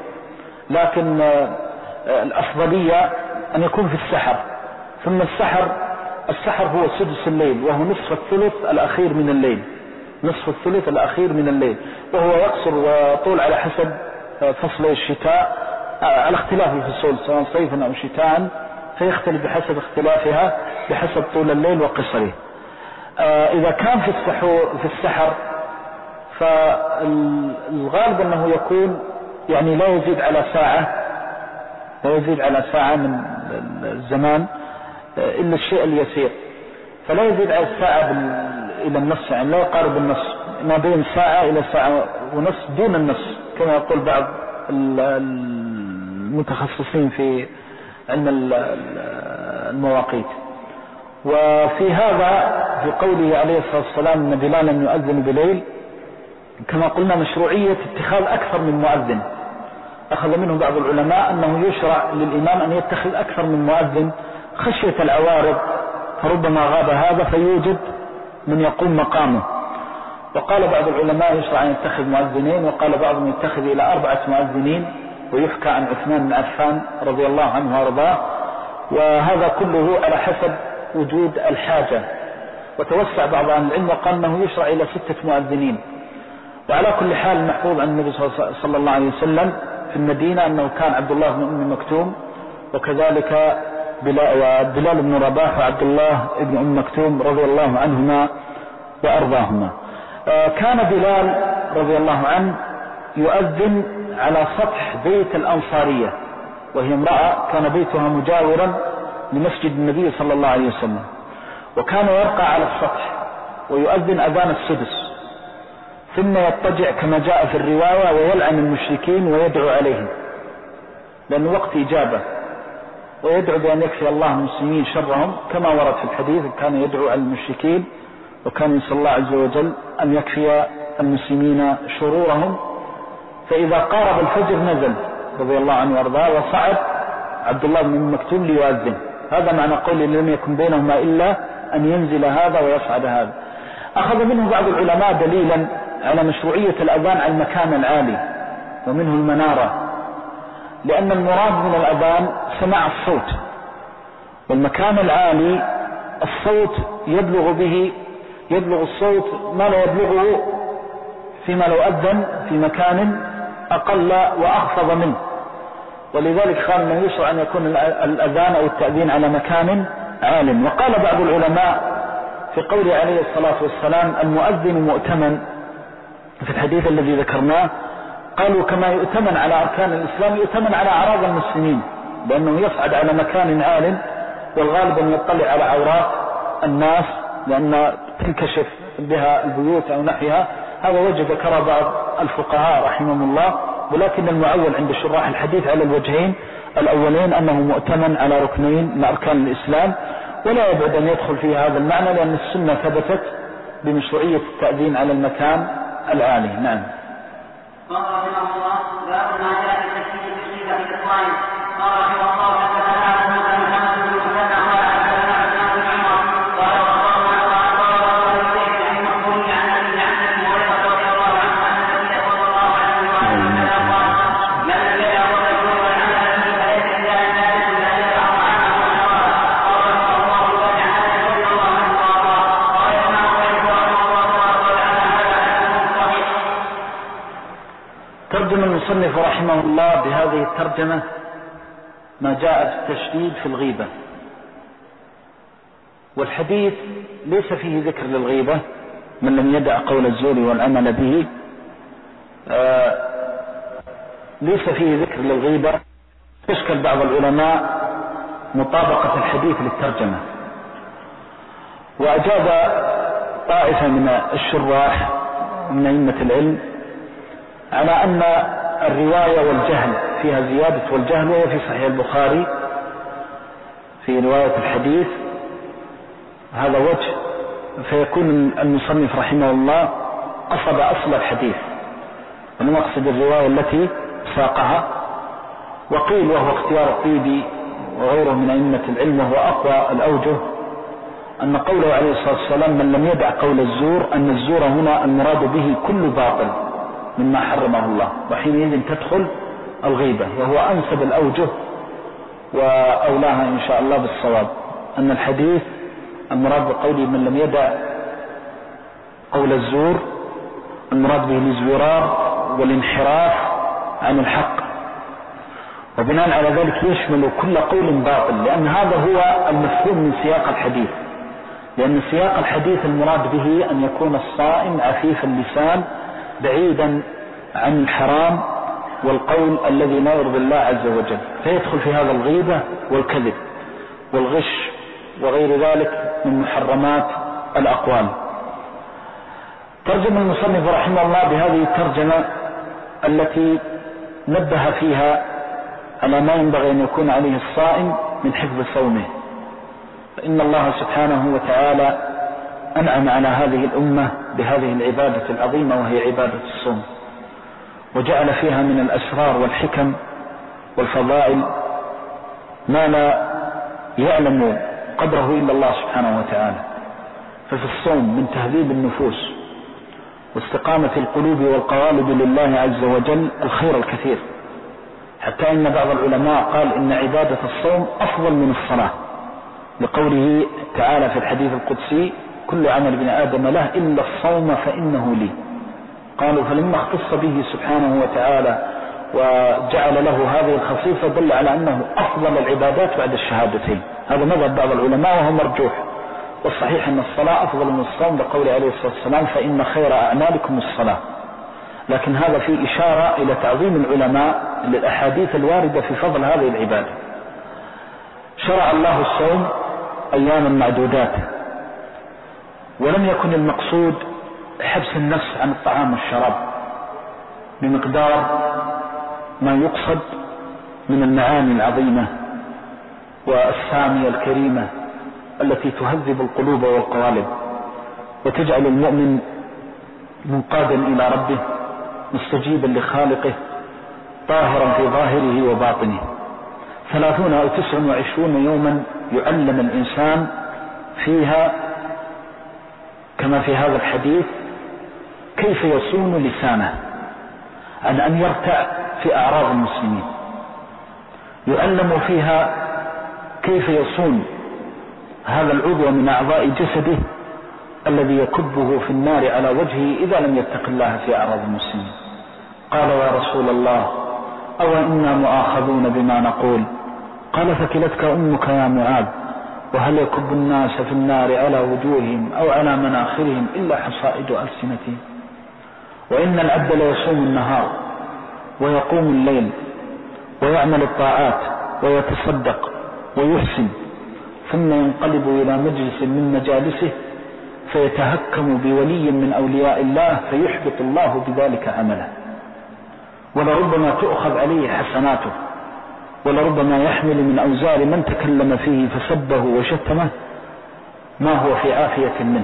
لكن الأفضلية أن يكون في السحر، ثم السحر السحر هو سدس الليل، وهو نصف الثلث الأخير من الليل، نصف الثلث الأخير من الليل، وهو يقصر وطول على حسب فصل الشتاء، على اختلاف الفصول سواء صيفا أو شتاء، فيختلف بحسب اختلافها بحسب طول الليل وقصره. إذا كان في السحور في السحر فالغالب أنه يكون يعني لا يزيد على ساعة، لا يزيد على ساعة من الزمان إلا الشيء اليسير، فلا يزيد على الساعة إلى النصف، يعني لا يقارب النصف، ما بين ساعة إلى ساعة ونصف دون النصف كما يقول بعض المتخصصين في علم المواقيت. وفي هذا في قوله عليه الصلاة والسلام أن بلالا يؤذن بليل، كما قلنا مشروعية اتخاذ أكثر من مؤذن. أخذ منه بعض العلماء أنه يشرع للإمام أن يتخذ أكثر من مؤذن خشية العوارض، فربما غاب هذا فيوجد من يقوم مقامه. وقال بعض العلماء يشرع أن يتخذ مؤذنين، وقال بعضهم يتخذ إلى أربعة مؤذنين، ويحكى عن عثمان بن عفان رضي الله عنه وارضاه. وهذا كله على حسب وجود الحاجة. وتوسع بعض أهل العلم وقال أنه يشرع إلى ستة مؤذنين. وعلى كل حال محفوظ عن النبي صلى الله عليه وسلم في المدينة أنه كان عبد الله بن أم مكتوم، وكذلك بلال بن رباح وعبد الله بن أم مكتوم رضي الله عنهما وأرضاهما. كان بلال رضي الله عنه يؤذن على سطح بيت الأنصارية، وهي امرأة كان بيتها مجاورا لمسجد النبي صلى الله عليه وسلم، وكان يرقى على السطح ويؤذن أذان السدس، ثم يضطجع كما جاء في الرواية ويلعن المشركين ويدعو عليهم، لأن وقت إجابة، ويدعو بأن يكفي الله المسلمين شرهم كما ورد في الحديث، كان يدعو على المشركين وكان يسأل الله عز وجل أن يكفي المسلمين شرورهم. فإذا قارب الفجر نزل رضي الله عنه وارضاه وصعد عبد الله بن أم مكتوم ليؤذن. هذا معنى قوله لم يكن بينهما إلا أن ينزل هذا ويصعد هذا. أخذ منه بعض العلماء دليلا على مشروعية الأذان على المكان العالي ومنه المنارة، لأن المراد من الأذان سماع الصوت، والمكان العالي الصوت يبلغ به يبلغ الصوت ما لا يبلغه فيما لو أذن في مكان أقل وأخفض منه. ولذلك قال من يشرع أن يكون الأذان أو التأذين على مكان عال. وقال بعض العلماء في قوله عليه الصلاة والسلام المؤذن مؤتمن في الحديث الذي ذكرناه، قالوا كما يؤتمن على أركان الإسلام يؤتمن على أعراض المسلمين، لأنه يصعد على مكان عال، والغالب أن يطلع على عورات الناس لأن تنكشف بها البيوت أو نحيها. هذا وجه ذكر بعض الفقهاء رحمهم الله، ولكن المعول عند شراح الحديث على الوجهين الأولين أنه مؤتمن على ركنين من أركان الإسلام، ولا يبعد أن يدخل في هذا المعنى، لأن السنة ثبتت بمشروعية التأذين على المكان العالي. نعم. قال رحمه الله باب ما جاء في التشديد في الصيغة في الإسرائيل. قال رحمه الله حدثنا محمد بن مسلم قال حدثنا عثمان بن عمر قال وقال قال الزيد عن مقبول عن ابي عن ابي هريره رضي الله عنه ان النبي صلى الله عليه وسلم قال من لم يدع قول الزور والعمل به فليس لله ذلك لا يدع طعامه وشرابه. قال رحمه الله وجعل هذا رضي الله عنه وارضاه. قال الامام مالك رحمه الله وجعل هذا حديث صحيح. ترجم المصنف رحمه الله بهذه الترجمة ما جاء في التشديد في الغيبة، والحديث ليس فيه ذكر للغيبة، من لم يدع قول الزور والعمل به آه ليس فيه ذكر للغيبة. تشكل بعض العلماء مطابقة الحديث للترجمة، وأجاب طائفة من الشراح من أئمة العلم على أن الرواية والجهل فيها زيادة والجهل، وهي في صحيح البخاري في رواية الحديث، هذا وجه، فيكون المصنف رحمه الله قصد أصل الحديث ونقصد الرواية التي ساقها. وقيل وهو اختيار الطيبي وغيره من أئمة العلم وهو أقوى الأوجه أن قوله عليه الصلاة والسلام من لم يدع قول الزور، أن الزور هنا المراد به كل باطل مما حرمه الله، وحينئذ تدخل الغيبة، وهو أنسب الأوجه وأولاها إن شاء الله بالصواب، أن الحديث المراد بقوله من لم يدع قول الزور المراد به الازدراء والانحراف عن الحق، وبناء على ذلك يشمل كل قول باطل، لأن هذا هو المفهوم من سياق الحديث، لأن سياق الحديث المراد به أن يكون الصائم عفيف اللسان بعيدا عن الحرام والقول الذي لا يرضي الله عز وجل، فيدخل في هذا الغيبة والكذب والغش وغير ذلك من محرمات الأقوال. ترجم المصنف رحمه الله بهذه الترجمة التي نبه فيها على ما ينبغي أن يكون عليه الصائم من حفظ صومه، فإن الله سبحانه وتعالى أنعم على هذه الأمة بهذه العبادة العظيمة وهي عبادة الصوم، وجعل فيها من الأسرار والحكم والفضائل ما لا يعلم قدره إلا الله سبحانه وتعالى. ففي الصوم من تهذيب النفوس واستقامة القلوب والقوالب لله عز وجل الخير الكثير، حتى إن بعض العلماء قال إن عبادة الصوم أفضل من الصلاة، لقوله تعالى في الحديث القدسي كل عمل ابن آدم له إلا الصوم فإنه لي. قالوا فلما اختص به سبحانه وتعالى وجعل له هذه الخصيصة دل على أنه أفضل العبادات بعد الشهادتين. هذا مذهب بعض العلماء وهو مرجوح، والصحيح أن الصلاة أفضل من الصوم لقول عليه الصلاة والسلام فإن خير أعمالكم الصلاة، لكن هذا في إشارة إلى تعظيم العلماء للأحاديث الواردة في فضل هذه العبادة. شرع الله الصوم أياما معدودات، ولم يكن المقصود حبس النفس عن الطعام والشراب بمقدار ما يقصد من المعاني العظيمة والسامية الكريمة التي تهذب القلوب والقوالب وتجعل المؤمن منقادا إلى ربه مستجيبا لخالقه طاهرا في ظاهره وباطنه. ثلاثون أو تسع وعشرون يوما يعلم الإنسان فيها كما في هذا الحديث كيف يصون لسانه عن أن يرتع في أعراض المسلمين، يعلم فيها كيف يصون هذا العضو من أعضاء جسده الذي يكبه في النار على وجهه إذا لم يتق الله في أعراض المسلمين. قال يا رسول الله أو إنا مؤاخذون بما نقول؟ قال ثكلتك أمك يا معاذ، وهل يكب الناس في النار على وجوههم أو على مناخرهم إلا حصائد ألسنتهم؟ وإن العبد ليصوم النهار ويقوم الليل ويعمل الطاعات ويتصدق ويحسن، ثم ينقلب إلى مجلس من مجالسه فيتهكم بولي من أولياء الله فيحبط الله بذلك عمله، ولربما تؤخذ عليه حسناته، ولربما يحمل من أوزار من تكلم فيه فسبه وشتمه ما هو في عافية منه.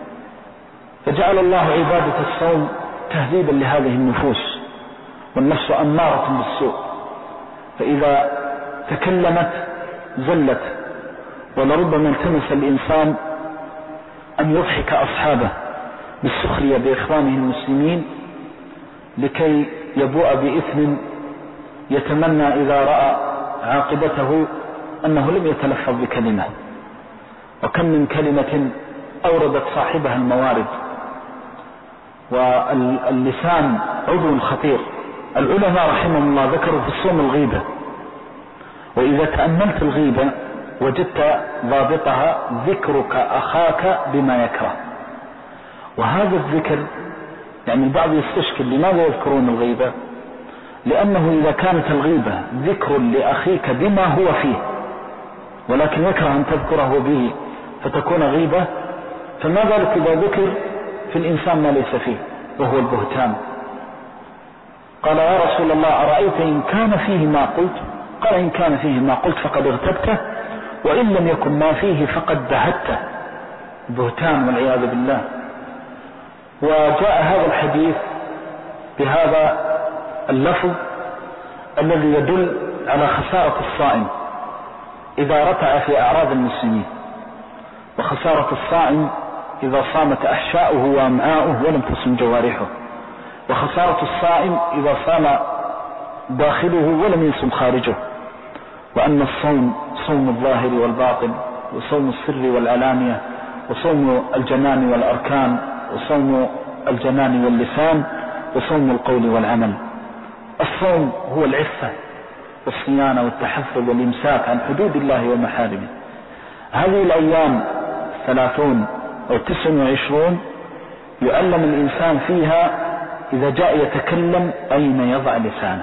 فجعل الله عبادة الصوم تهذيبا لهذه النفوس، والنفس أمارة بالسوء، فإذا تكلمت زلت، ولربما التمس الإنسان أن يضحك أصحابه بالسخرية بإخوانه المسلمين لكي يبوء بإثم يتمنى إذا رأى عاقبته أنه لم يتلفظ بكلمة. وكم من كلمة أوردت صاحبها الموارد، واللسان عضو خطير. العلماء رحمهم الله ذكروا في الصوم الغيبة، وإذا تأملت الغيبة وجدت ضابطها ذكرك أخاك بما يكره. وهذا الذكر يعني البعض يستشكل لماذا يذكرون الغيبة؟ لأنه إذا كانت الغيبة ذكر لأخيك بما هو فيه ولكن يكره أن تذكره به فتكون غيبة، فما بالك إذا ذكر في الإنسان ما ليس فيه وهو البهتان. قال يا رسول الله أرأيت إن كان فيه ما قلت؟ قال إن كان فيه ما قلت فقد اغتبته، وإن لم يكن ما فيه فقد دهته. بهتان والعياذ بالله. وجاء هذا الحديث بهذا اللفظ الذي يدل على خسارة الصائم إذا رتع في أعراض المسلمين، وخسارة الصائم إذا صامت أحشاؤه وأمعاؤه ولم تصم جوارحه، وخسارة الصائم إذا صام داخله ولم يصم خارجه. وأن الصوم صوم الظاهر والباطن وصوم السر والعلانية، وصوم الجنان والأركان، وصوم الجنان واللسان، وصوم القول والعمل. الصوم هو العفة والصيانة والتحفظ والإمساك عن حدود الله ومحارمه. هذه الأيام ثلاثون أو تسع وعشرون يعلم الإنسان فيها إذا جاء يتكلم أين يضع لسانه،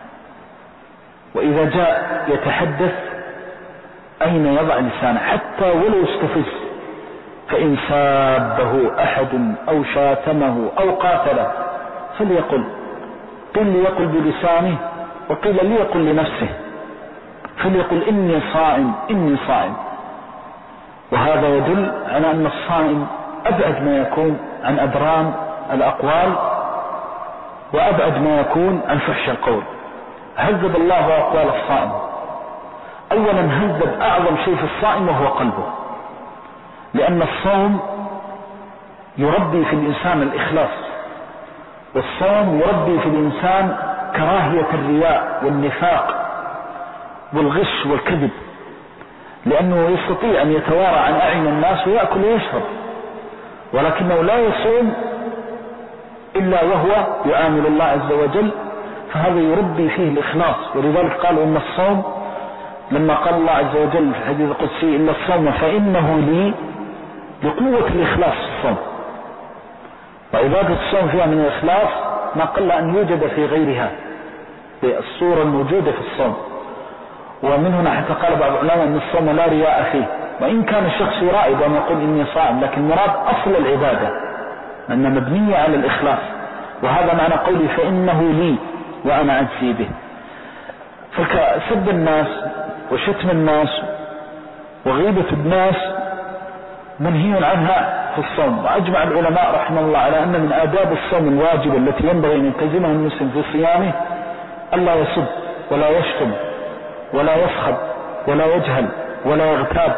وإذا جاء يتحدث أين يضع لسانه، حتى ولو استفز، فإن سابه أحد أو شاتمه أو قاتله فليقل، قل ليقل بلسانه وقيل ليقل لنفسه، فليقل إني صائم إني صائم. وهذا يدل على أن الصائم أبعد ما يكون عن أبرام الأقوال وأبعد ما يكون عن فحش القول. هذب الله أقوال الصائم. أولا هذب أعظم شيء في الصائم وهو قلبه، لأن الصوم يربي في الإنسان الإخلاص، والصوم يربي في الإنسان كراهية الرياء والنفاق والغش والكذب، لأنه يستطيع أن يتوارى عن أعين الناس ويأكل ويشرب، ولكنه لا يصوم إلا وهو يعامل الله عز وجل، فهذا يربي فيه الإخلاص. ولذلك قالوا إن الصوم، لما قال الله عز وجل في الحديث القدسي إلا الصوم فإنه لي، لقوة الإخلاص في الصوم، وعبادة الصوم فيها من الإخلاص ما قل أن يوجد في غيرها بالصورة الموجودة في الصوم. ومن هنا حتى قال بعض العلماء أن الصوم لا رياء فيه، وإن كان الشخص يرائي بأن يقول إني صائم، لكن مراد أصل العبادة أنها مبنية على الإخلاص، وهذا معنى قولي فإنه لي وأنا أجزي به. فسب الناس وشتم الناس وغيبة الناس منهي عنها في الصوم. وأجمع العلماء رحمه الله على أن من آداب الصوم الواجبة التي ينبغي أن يلتزمها المسلم في صيامه ألا يسب ولا يشتم ولا يسخب ولا يجهل ولا يغتاب.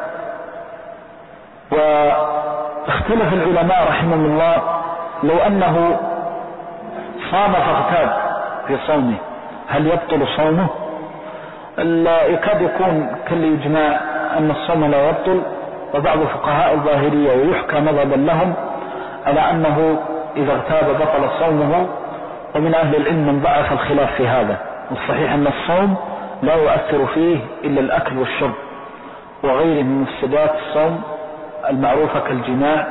واختلف العلماء رحمهم الله لو أنه صام فاغتاب في صومه هل يبطل صومه؟ يكاد يكون كل إجماع أن الصوم لا يبطل، وبعض فقهاء الظاهرية ويحكى مذهبا لهم على أنه إذا اغتاب بطل صومه، ومن أهل العلم من ضعف الخلاف في هذا. والصحيح أن الصوم لا يؤثر فيه إلا الأكل والشرب وغيره من مفسدات الصوم المعروفة كالجماع.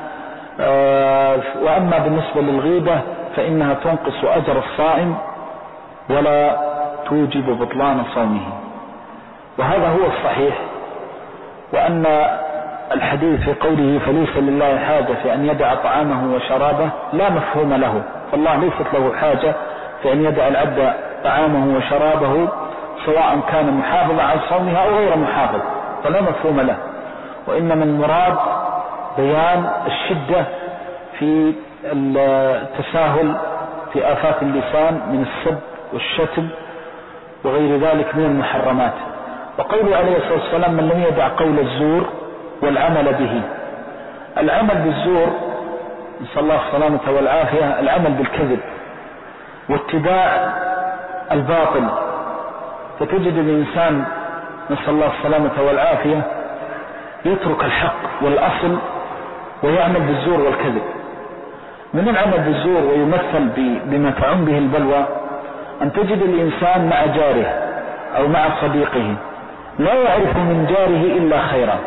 وأما بالنسبة للغيبة فإنها تنقص أجر الصائم ولا توجب بطلان صومه، وهذا هو الصحيح. وأن الحديث في قوله فليس لله حاجة في أن يدع طعامه وشرابه لا مفهوم له، فالله ليست له حاجة في أن يدع العبد طعامه وشرابه سواء كان محافظا على صومها أو غير محافظ، فلا مفهوم له. وإنما المراد بيان الشدة في التساهل في آفات اللسان من السب والشتم وغير ذلك من المحرمات. وقوله عليه الصلاة والسلام من لم يدع قول الزور والعمل به. العمل بالزور نسأل الله السلامة والعافية، العمل بالكذب واتباع الباطل. فتجد الإنسان نسأل الله السلامة والعافية يترك الحق والأصل ويعمل بالزور والكذب. من العمل بالزور ويمثل بما تعم به البلوى أن تجد الإنسان مع جاره أو مع صديقه لا يعرف من جاره إلا خيرا،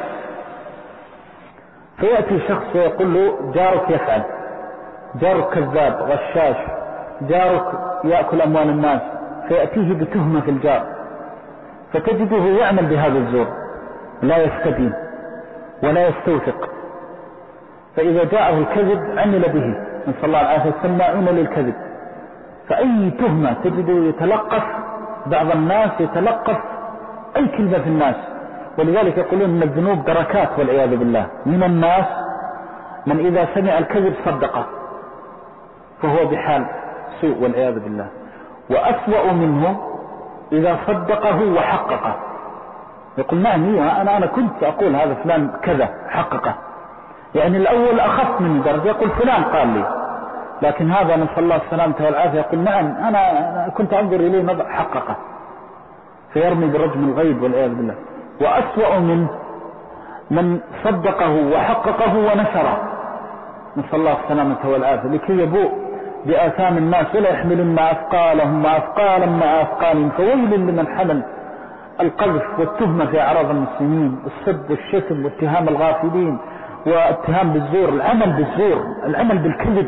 فيأتي شخص ويقول له جارك يفعل، جارك كذاب غشاش، جارك يأكل أموال الناس، فيأتيه بتهمة في الجار، فتجده يعمل بهذا الزور لا يستدين ولا يستوثق، فإذا جاءه الكذب عمل به نسأل الله العافية، سماعون للكذب. فأي تهمة تجده يتلقف، بعض الناس يتلقف أي كلمة في الناس. ولذلك يقولون أن الذنوب دركات والعياذ بالله. من الناس من إذا سمع الكذب صدقه فهو بحال سوء والعياذ بالله، وأسوأ منه إذا صدقه وحققه، يقول نعم أنا أنا كنت أقول هذا فلان كذا حققه. يعني الأول أخف من درجة يقول فلان قال لي، لكن هذا نسأل الله السلامة والعافية يقول نعم أنا كنت أنظر إليه نظر حققه، فيرمي برجم الغيب والعياذ بالله. وأسوأ منه من صدقه وحققه ونشره، نسأل الله السلامة والعافية، لكي يبوء بآثام الناس ولا يحملن أثقالهم وأثقالا مع أثقالهم. فويل لمن حمل القذف والتهمة في أعراض المسلمين، السب والشتم واتهام الغافلين واتهام بالزور، العمل بالزور، العمل بالكذب.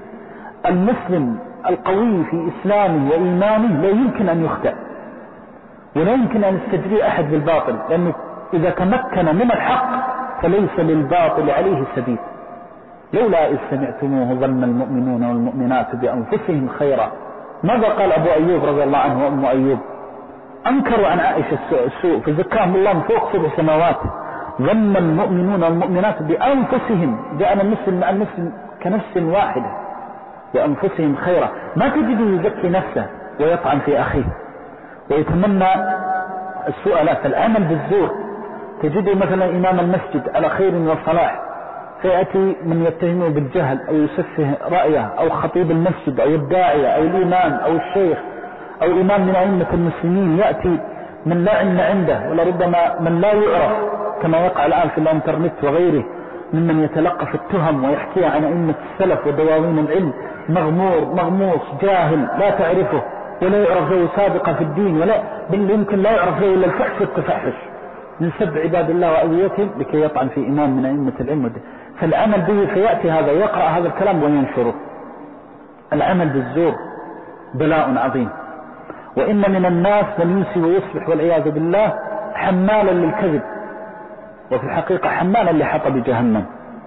المسلم القوي في إسلامه وإيمانه لا يمكن أن يخدع ولا يمكن أن يستجري أحد بالباطل، لأنه إذا تمكن من الحق فليس للباطل عليه سبيل. لولا إذ سمعتموه ظن المؤمنون والمؤمنات بأنفسهم خيرا. ماذا قال أبو أيوب رضي الله عنه وأم أيوب؟ أنكروا عن عائشة السوء فزكاهم الله من فوق سبع سماوات. ظن المؤمنون والمؤمنات بأنفسهم، جاءنا المسلم مع المسلم كنفس واحدة، بأنفسهم خيرا. ما تجده يزكي نفسه ويطعن في أخيه ويتمنى السوء، لا، فالعمل بالزور. تجده مثلا إمام المسجد على خير وصلاح، فيأتي من يتهمه بالجهل أو يسفه رأيه، أو خطيب المسجد أو الداعية أو الإمام أو الشيخ أو إمام من أئمة المسلمين، يأتي من لا علم عنده ولربما من لا يعرف، كما يقع الآن في الانترنت وغيره، ممن يتلقف التهم ويحكي عن أئمة السلف ودواوين العلم، مغمور مغموس جاهل لا تعرفه ولا يعرف له سابقة في الدين، ولا بل يمكن لا يعرف له إلا الفحش والتفحش من سب عباد الله وأذيتهم لكي يطعن في إمام من أئمة العلم. فالعمل به، فيأتي هذا ويقرأ هذا الكلام وينشره. العمل بالزور بلاء عظيم. وإن من الناس من يمسي ويصبح والعياذ بالله حمالا للكذب، وفي الحقيقة حمالا لحطب جهنم،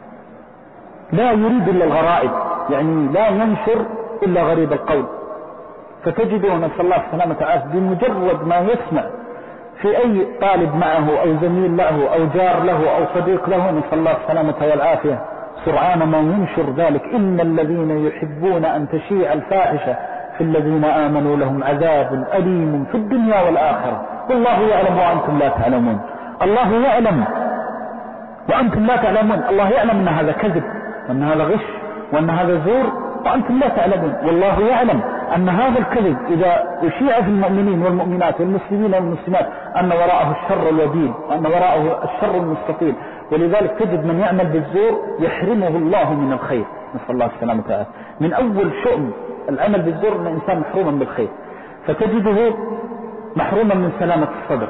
لا يريد إلا الغرائب، يعني لا ينشر إلا غريب القول. فتجده نسأل الله السلامة والعافية بمجرد ما يسمع في أي طالب معه أو زميل له أو جار له أو صديق له، نسأل الله السلامة والعافية، سرعان ما ينشر ذلك. إن الذين يحبون أن تشيع الفاحشة في الذين آمنوا لهم عذاب أليم في الدنيا والآخرة والله يعلم وأنتم لا تعلمون. الله يعلم وأنتم لا تعلمون. الله يعلم أن هذا كذب وأن هذا غش وأن هذا زور وأنتم لا تعلمون. والله يعلم أن هذا الكذب إذا أشيع في المؤمنين والمؤمنات والمسلمين والمسلمات أن وراءه الشر الوبيل وأن وراءه الشر المستطيل. ولذلك تجد من يعمل بالزور يحرمه الله من الخير، نسأل الله السلامة والعافية. من أول شؤم العمل بالزور أن الإنسان محروما بالخير، فتجده محروما من سلامة الصدر،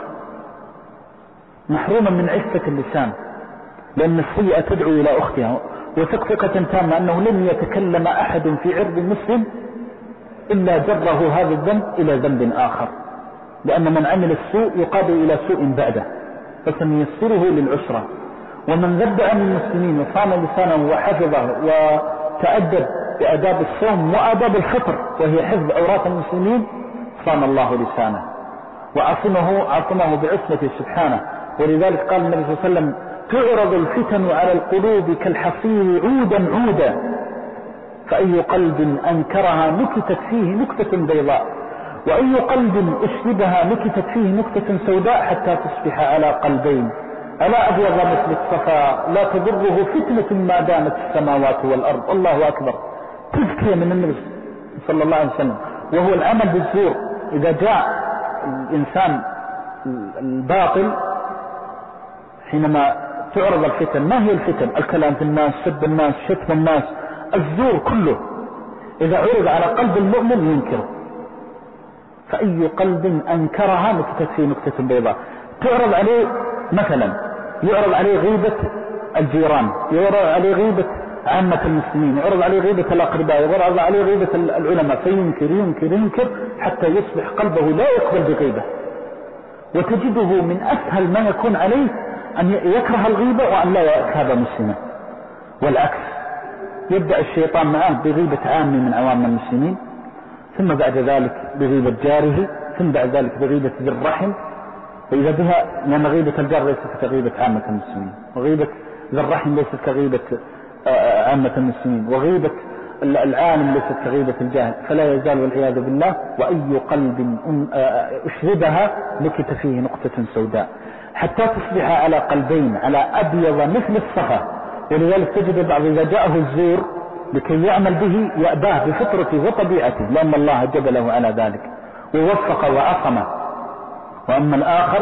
محروما من عفة اللسان، لأن السيئة تدعو إلى أختها، وثقة تامة أنه لن يتكلم أحد في عرض مسلم إلا جره هذا الذنب إلى ذنب آخر، لأن من عمل السوء يقاد إلى سوء بعده، فسنيسره للعسرة. ومن ذب عن المسلمين وصام لسانه وحفظه وتأدب بأداب الصوم وآداب الفطر وهي حفظ أوراق المسلمين، صام الله لسانه وعصمه عصمه بعصمته سبحانه. ولذلك قال النبي صلى الله عليه وسلم: تعرض الفتن على القلوب كالحصير عودا عودا، فأي قلب أنكرها نكتت فيه نكتة بيضاء، وأي قلب أشربها نكتت فيه نكتة سوداء، حتى تصبح على قلبين ألا أبيض مثل الصفا لا تضره فتنة ما دامت السماوات والأرض. الله أكبر. تذكية من النبي صلى الله عليه وسلم. وهو العمل بالزور. إذا جاء الإنسان الباطل حينما تعرض الفتن، ما هي الفتن؟ الكلام في الناس، سب الناس، شتم الناس، الزور كله. إذا عرض على قلب المؤمن ينكره، فأي قلب أنكرها نكتت فيه نكتة بيضاء. تعرض عليه مثلا، يعرض عليه غيبة الجيران، يعرض عليه غيبة عامة المسلمين، يعرض عليه غيبة الأقرباء، يعرض عليه غيبة العلماء، فينكر ينكر ينكر حتى يصبح قلبه لا يقبل بغيبة. وتجده من أسهل ما يكون عليه أن يكره الغيبة وأن لا يكاد مسلما، والعكس. يبدأ الشيطان معه بغيبة عام من عوام المسلمين، ثم بعد ذلك بغيبة جاره، ثم بعد ذلك بغيبة ذي الرحم، فإذا بها، لأن غيبة الجار ليست كغيبة عامة المسلمين، وغيبة ذي الرحم ليست كغيبة عامة المسلمين، وغيبة العالم ليست كغيبة الجاهل. فلا يزال والعياذ بالله. وأي قلب أشربها نكت فيه نقطة سوداء، حتى تصبح على قلبين على أبيض مثل الصفا. ولذلك تجد البعض إذا جاءه الزور لكي يعمل به يأباه بفطرته وطبيعته، لأن الله جبله على ذلك ووفق وعصمه. وأما الآخر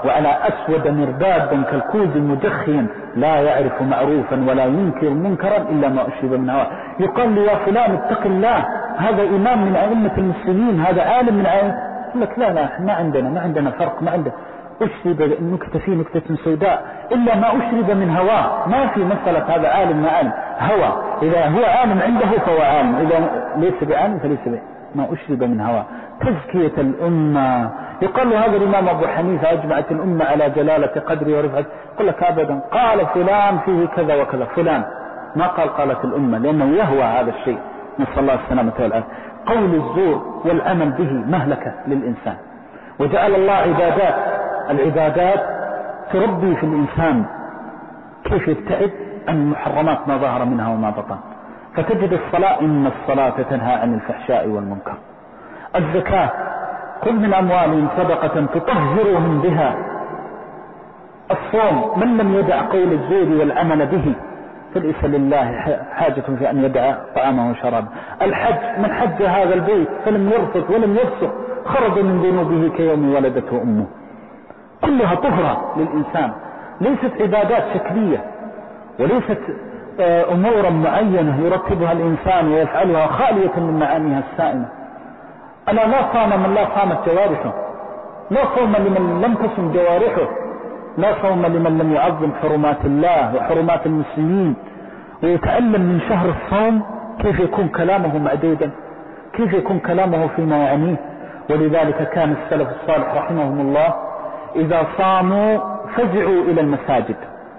وعلى أسود مربادا كالكوز مجخيا لا يعرف معروفا ولا ينكر منكرا إلا ما أشرب من هواه. يقال لي يا فلان اتق الله، هذا إمام من أئمة المسلمين، هذا عالم من عالم. يقول لك لا لا ما عندنا ما عندنا فرق، ما عندنا أشرب نكتة فيه نكتة سوداء إلا ما أشرب من هواه. ما في مسألة هذا عالم ما عالم، هوى. إذا هو عالم عنده فهو عالم، إذا ليس بعالم فليس بعالم. ما أشرب من هواه. تزكية الأمة. يقال له هذا الإمام أبو حنيفة أجمعت الأمة على جلالة قدره ورفعته. يقول لك أبدا، قال فلان فيه كذا وكذا، فلان ما قال قالت الأمة، لأنه يهوى هذا الشيء، نسأل الله السلامة والعافية. قول الزور والعمل به مهلكة للإنسان. وجعل الله عبادات، العبادات تربي في الإنسان كيف يبتعد عن المحرمات ما ظهر منها وما بطن. فتجد الصلاة، إن الصلاة تنهى عن الفحشاء والمنكر. الزكاة، خذ من أموالهم صدقة تطهرهم بها. الصوم، من لم يدع قول الزور والعمل به فليس لله حاجة في أن يدع طعامه وشرابه. الحج، من حج هذا البيت فلم يرفث ولم يفسق خرج من ذنوبه كيوم ولدته أمه. كلها طهرة للإنسان، ليست عبادات شكلية، وليست أمورا معينة يرتبها الإنسان ويفعلها خالية من معانيها السائمة. أنا لا صام من لا صامت جوارحه، لا صوم لمن لم تصم جوارحه، لا صوم لمن لم يعظم حرمات الله وحرمات المسلمين ويتعلم من شهر الصوم كيف يكون كلامه معدودا، كيف يكون كلامه فيما يعنيه. ولذلك كان السلف الصالح رحمهم الله إذا صاموا فزعوا إلى المساجد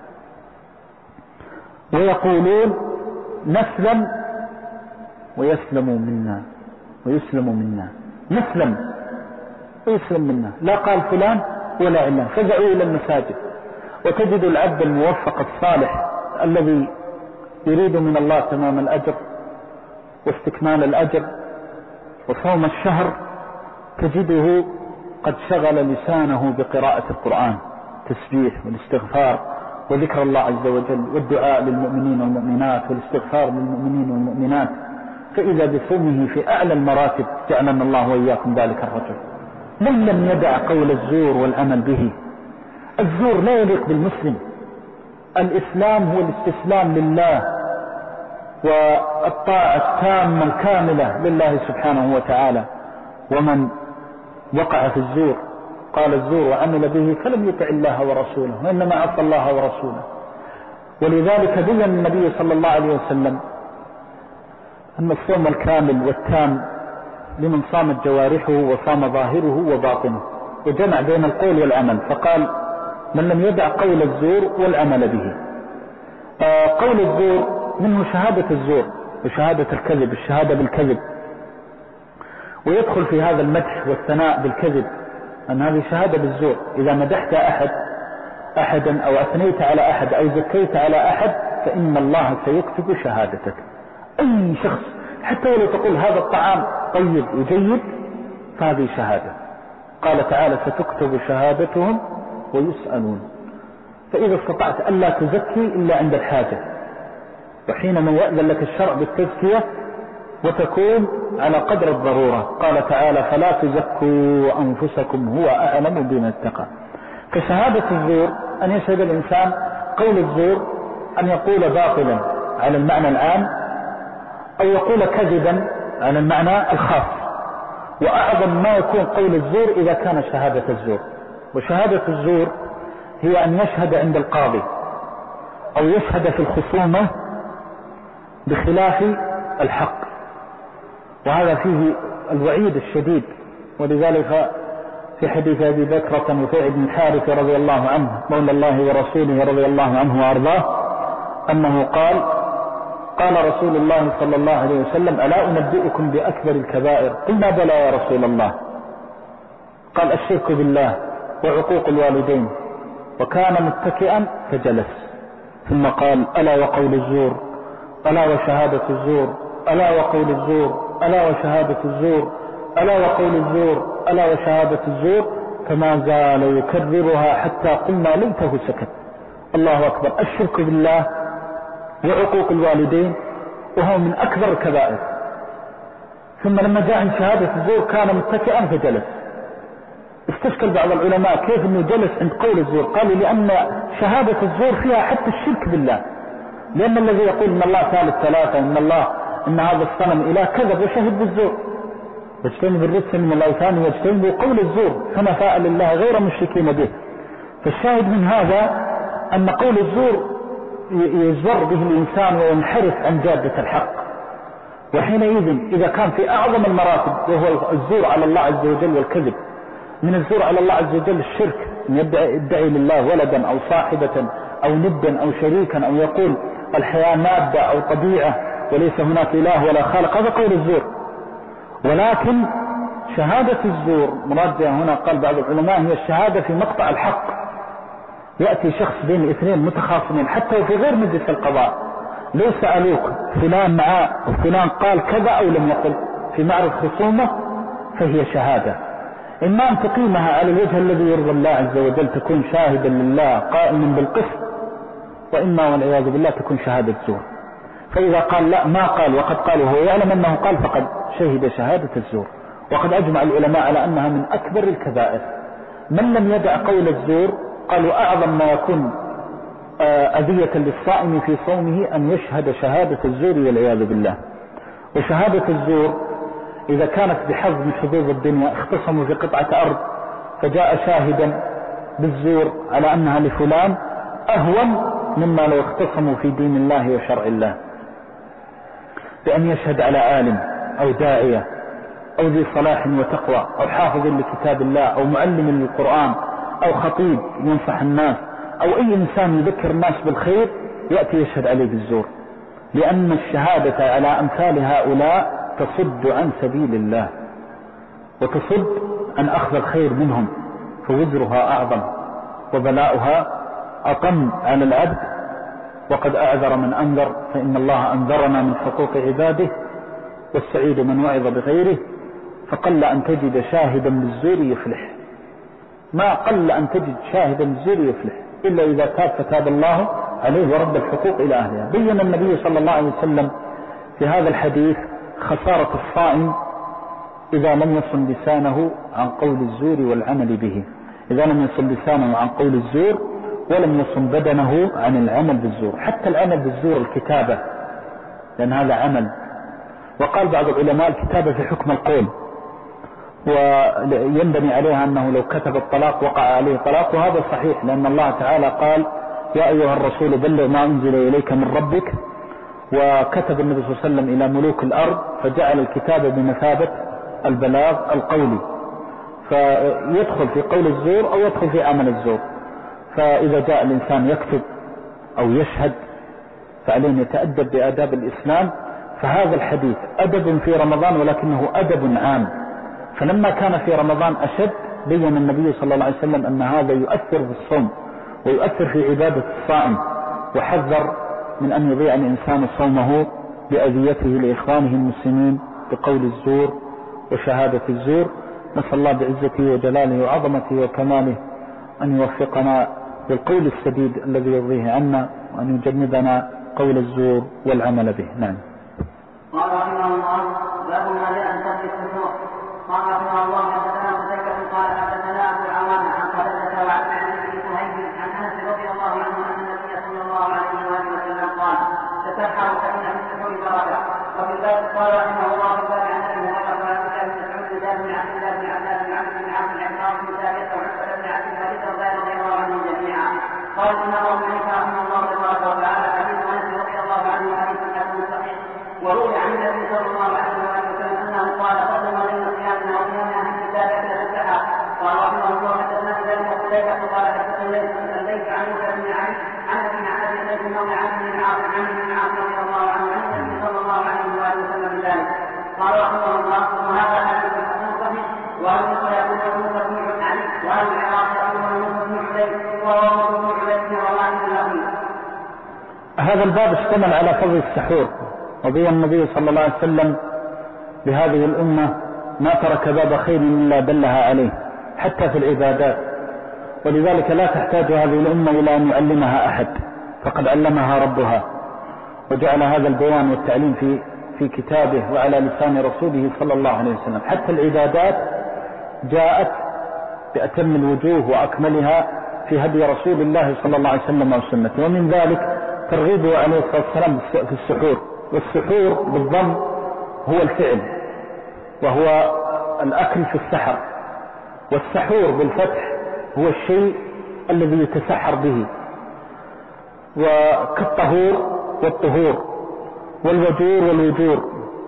ويقولون نسلم ويسلم منا ويسلم منا، نسلم ويسلم منا، لا قال فلان ولا علان. فزعوا إلى المساجد. وتجد العبد الموفق الصالح الذي يريد من الله تمام الأجر واستكمال الأجر وصوم الشهر، تجده قد شغل لسانه بقراءة القرآن، تسبيح والاستغفار وذكر الله عز وجل والدعاء للمؤمنين والمؤمنات والاستغفار للمؤمنين والمؤمنات. فإذا بصومه في أعلى المراتب جعلنا الله وإياكم ذلك الرجل. من لم يدع قول الزور والعمل به. الزور لا يليق بالمسلم. الإسلام هو الاستسلام لله والطاعة التامة الكاملة لله سبحانه وتعالى. ومن وقع في الزور قال الزور وعمل به فلم يطع الله ورسوله، وإنما عصى الله ورسوله. ولذلك بين النبي صلى الله عليه وسلم أن الصوم الكامل والتام لمن صامت جوارحه وصام ظاهره وباطنه، وجمع بين القول والعمل، فقال من لم يدع قول الزور والعمل به. آه قول الزور منه شهادة الزور وشهادة الكذب، الشهادة بالكذب، ويدخل في هذا المدح والثناء بالكذب أن هذه شهادة بالزور. إذا مدحت أحد أحدا أو أثنيت على أحد أو زكيت على أحد فإن الله سيكتب شهادتك. أي شخص حتى ولو تقول هذا الطعام طيب وجيد فهذه شهادة. قال تعالى ستكتب شهادتهم ويسألون. فإذا استطعت ألا تزكي إلا عند الحاجة، وحينما يأذن لك الشرع بالتزكية وتكون على قدر الضرورة. قال تعالى فلا تزكوا أنفسكم هو أعلم بمن اتقى. كشهادة الزور أن يشهد الإنسان قول الزور أن يقول باطلا على المعنى العام أو يقول كذبا على المعنى الخاص. وأعظم ما يكون قول الزور إذا كان شهادة الزور. وشهادة الزور هي أن يشهد عند القاضي أو يشهد في الخصومة بخلاف الحق، وهذا فيه الوعيد الشديد. ولذلك في حديث أبي بكرة نفيع بن الحارث رضي الله عنه مولى الله ورسوله رضي الله عنه وأرضاه أنه قال قال رسول الله صلى الله عليه وسلم ألا أنبئكم بأكبر الكبائر؟ قلنا بلى يا رسول الله. قال الشرك بالله وعقوق الوالدين. وكان متكئا فجلس، ثم قال ألا وقول الزور، ألا وشهادة الزور، ألا وقول الزور، ألا وشهادة الزور، ألا وقول الزور، ألا وشهادة الزور. فما زال يكررها حتى قلنا ليته سكت. الله أكبر. الشرك بالله وعقوق الوالدين وهو من أكبر الكبائر. ثم لما جاء عن شهادة الزور كان متكئا فجلس. استشكل بعض العلماء كيف انه جلس عند قول الزور، قالوا لأن شهادة الزور فيها حتى الشرك بالله، لأن الذي يقول إن الله ثالث ثلاثة، إن الله إن هذا الصنم إله، كذب وشهد بالزور. واجتنب الرجس من الأوثان واجتنبوا قول الزور حنفاء لله غير مشركين به. فالشاهد من هذا أن قول الزور يزور به الإنسان وينحرف عن جادة الحق. وحينئذ إذا كان في أعظم المراتب وهو الزور على الله عز وجل والكذب، من الزور على الله عز وجل الشرك، أن يدعي لله ولدا أو صاحبة أو ندا أو شريكا أو يقول الحياة مادة أو طبيعة وليس هناك إله ولا خالق، هذا قول الزور. ولكن شهادة الزور مرادة هنا قال بعض العلماء هي الشهادة في مقطع الحق. يأتي شخص بين اثنين متخاصمين حتى وفي غير مجلس القضاء، لو سألوك فلان معاه وفلان قال كذا أو لم يقل في معرض خصومة، فهي شهادة، إما أن تقيمها على الوجه الذي يرضى الله عز وجل تكون شاهدا لله قائما بالقسط، وإما والعياذ بالله تكون شهادة زور. فإذا قال لا ما قال وقد قال وهو يعلم أنه قال فقد شهد شهادة الزور. وقد أجمع العلماء على أنها من أكبر الكبائر. من لم يدع قول الزور قالوا أعظم ما يكون أذية للصائم في صومه أن يشهد شهادة الزور والعياذ بالله. وشهادة الزور إذا كانت بحظ من حظوظ الدنيا، اختصموا في قطعة أرض فجاء شاهدا بالزور على أنها لفلان، أهون مما لو اختصموا في دين الله وشرع الله، بأن يشهد على عالم أو داعية أو ذي صلاح وتقوى أو حافظ لكتاب الله أو معلم للقرآن أو خطيب ينصح الناس أو أي إنسان يذكر الناس بالخير، يأتي يشهد عليه بالزور. لأن الشهادة على أمثال هؤلاء تصد عن سبيل الله وتصد عن أخذ الخير منهم، فوزرها أعظم وبلاؤها أطم على العبد. وقد أعذر من أنذر، فإن الله أنذرنا من حقوق عباده، والسعيد من وعظ بغيره. فقل أن تجد شاهدا بالزور يفلح، ما قل أن تجد شاهدا بالزور يفلح إلا إذا تاب فتاب الله عليه ورد الحقوق إلى أهلها. بين النبي صلى الله عليه وسلم في هذا الحديث خسارة الصائم إذا لم يصن لسانه عن قول الزور والعمل به، إذا لم يصن لسانه عن قول الزور ولم يصن بدنه عن العمل بالزور. حتى العمل بالزور الكتابة، لأن هذا عمل. وقال بعض العلماء الكتابة في حكم القول، وينبني عليها أنه لو كتب الطلاق وقع عليه طلاق، وهذا صحيح لأن الله تعالى قال يا أيها الرسول بلغ ما أنزل إليك من ربك. وكتب النبي صلى الله عليه وسلم إلى ملوك الأرض فجعل الكتابة بمثابة البلاغ القولي، فيدخل في قول الزور أو يدخل في عمل الزور. فإذا جاء الإنسان يكتب أو يشهد فعليه أن يتأدب بآداب الإسلام. فهذا الحديث أدب في رمضان ولكنه أدب عام، فلما كان في رمضان أشد بين النبي صلى الله عليه وسلم أن هذا يؤثر في الصوم ويؤثر في عبادة الصائم، وحذر من أن يضيع الإنسان صومه بأذيته لإخوانه المسلمين بقول الزور وشهادة الزور. نسأل الله بعزته وجلاله وعظمته وكماله أن يوفقنا بالقول السديد الذي يرضيه عنا، وأن يجنبنا قول الزور والعمل به. نعم. قال رحمه الله باب ما جاء في فضل السحور. قال رحمه الله حدثنا مسدد قال حدثنا ابو العوام عن قتادة وعن علي بن كهيل عن انس رضي الله عنه ان النبي صلى الله عليه واله وسلم قال تسحروا فان في السحور بركه. وفي الباب قال رحمه الله في الباب عن ابي هريره وعن ابي مسعود جابر بن عبد الله بن عباس بن عبد بن عبد العباس بن ثابت وعتبه بن عبد الحديث رضي الله عنهم جميعا. قال الامام ابن عيسى رحمه الله تبارك وتعالى حديث انس رضي الله عنه حديث حسن صحيح. وروي عن النبي صلى الله عليه وسلم انه قال فضل ما بين صيامنا وصيام اهل الكتاب الا السحر. قال رحمه الله حدثنا ذلك قتيبة قال حدثنا الليث عن موسى بن علي عن ابي عن ابي بن مولى عن ابن العاص عن ابن العاص رضي الله عنه عن النبي صلى الله عليه واله وسلم بذلك. قال رحمه الله وهذا حديث حسن صحيح. وهل موسى يقول موسى بن علي وهل العراق يقول موسى بن علي وهو بن علي وواحد الاخير. هذا الباب اشتمل على فضل السحور، وبين النبي صلى الله عليه وسلم لهذه الأمة ما ترك باب خير إلا دلها عليه حتى في العبادات، ولذلك لا تحتاج هذه الأمة إلى أن يعلمها أحد، فقد علمها ربها وجعل هذا البيان والتعليم في في كتابه وعلى لسان رسوله صلى الله عليه وسلم. حتى العبادات جاءت بأتم الوجوه وأكملها في هدي رسول الله صلى الله عليه وسلم وسنته. ومن ذلك ترغيبه عليه الصلاة والسلام في السحور. والسحور بالضم هو الفعل، وهو الأكل في السحر. والسحور بالفتح هو الشيء الذي يتسحر به، وكالطهور والطهور والوجور والوجور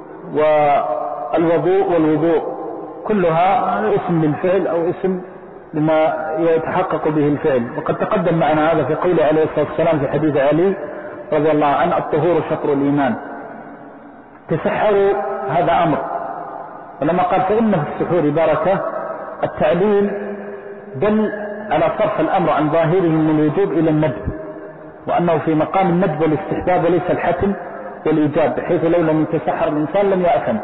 والوضوء والوضوء، كلها اسم للفعل أو اسم لما يتحقق به الفعل. وقد تقدم معنا هذا في قوله عليه الصلاة والسلام في حديث علي رضي الله عنه: الطهور شطر الإيمان. تسحروا هذا أمر. ولما قال فإن في السحور بركة، التعليل دل على صرف الأمر عن ظاهره من الوجوب إلى الندب، وأنه في مقام الندب والاستحباب وليس الحتم والإيجاب، بحيث لو لم يتسحر الإنسان لم يأثم.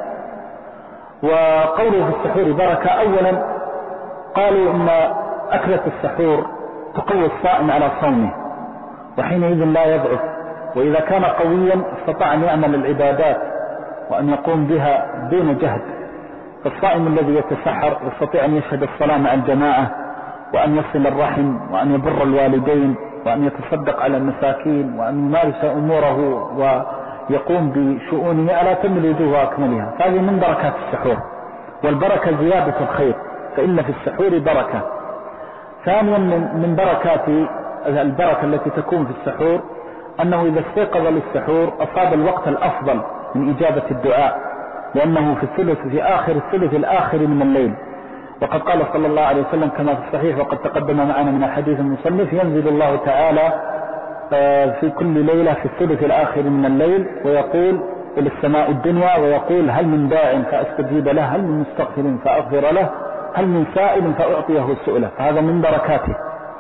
وقوله في السحور بركة، أولا قالوا إن أكلة السحور تقوي الصائم على صومه، وحينئذ لا يضعف، وإذا كان قويا استطاع أن يعمل العبادات وأن يقوم بها دون جهد. فالصائم الذي يتسحر يستطيع أن يشهد الصلاة مع الجماعة، وأن يصل الرحم، وأن يبر الوالدين، وأن يتصدق على المساكين، وأن يمارس أموره ويقوم بشؤونه على تم الوجوه وأكملها. هذه من بركات السحور. والبركة زيادة الخير، فإن في السحور بركة. ثانيا من بركات البركة التي تكون في السحور أنه إذا استيقظ للسحور أصاب الوقت الأفضل من إجابة الدعاء، لأنه في الثلث في آخر الثلث الآخر من الليل. وقد قال صلى الله عليه وسلم كما في الصحيح وقد تقدم معنا من حديث المصنف: ينزل الله تعالى في كل ليلة في الثلث الآخر من الليل ويقول إلى السماء الدنيا ويقول: هل من داع فأستجيب له، هل من مستغفر فأغفر له، هل من سائل فأعطيه السؤلة. فهذا من بركاته.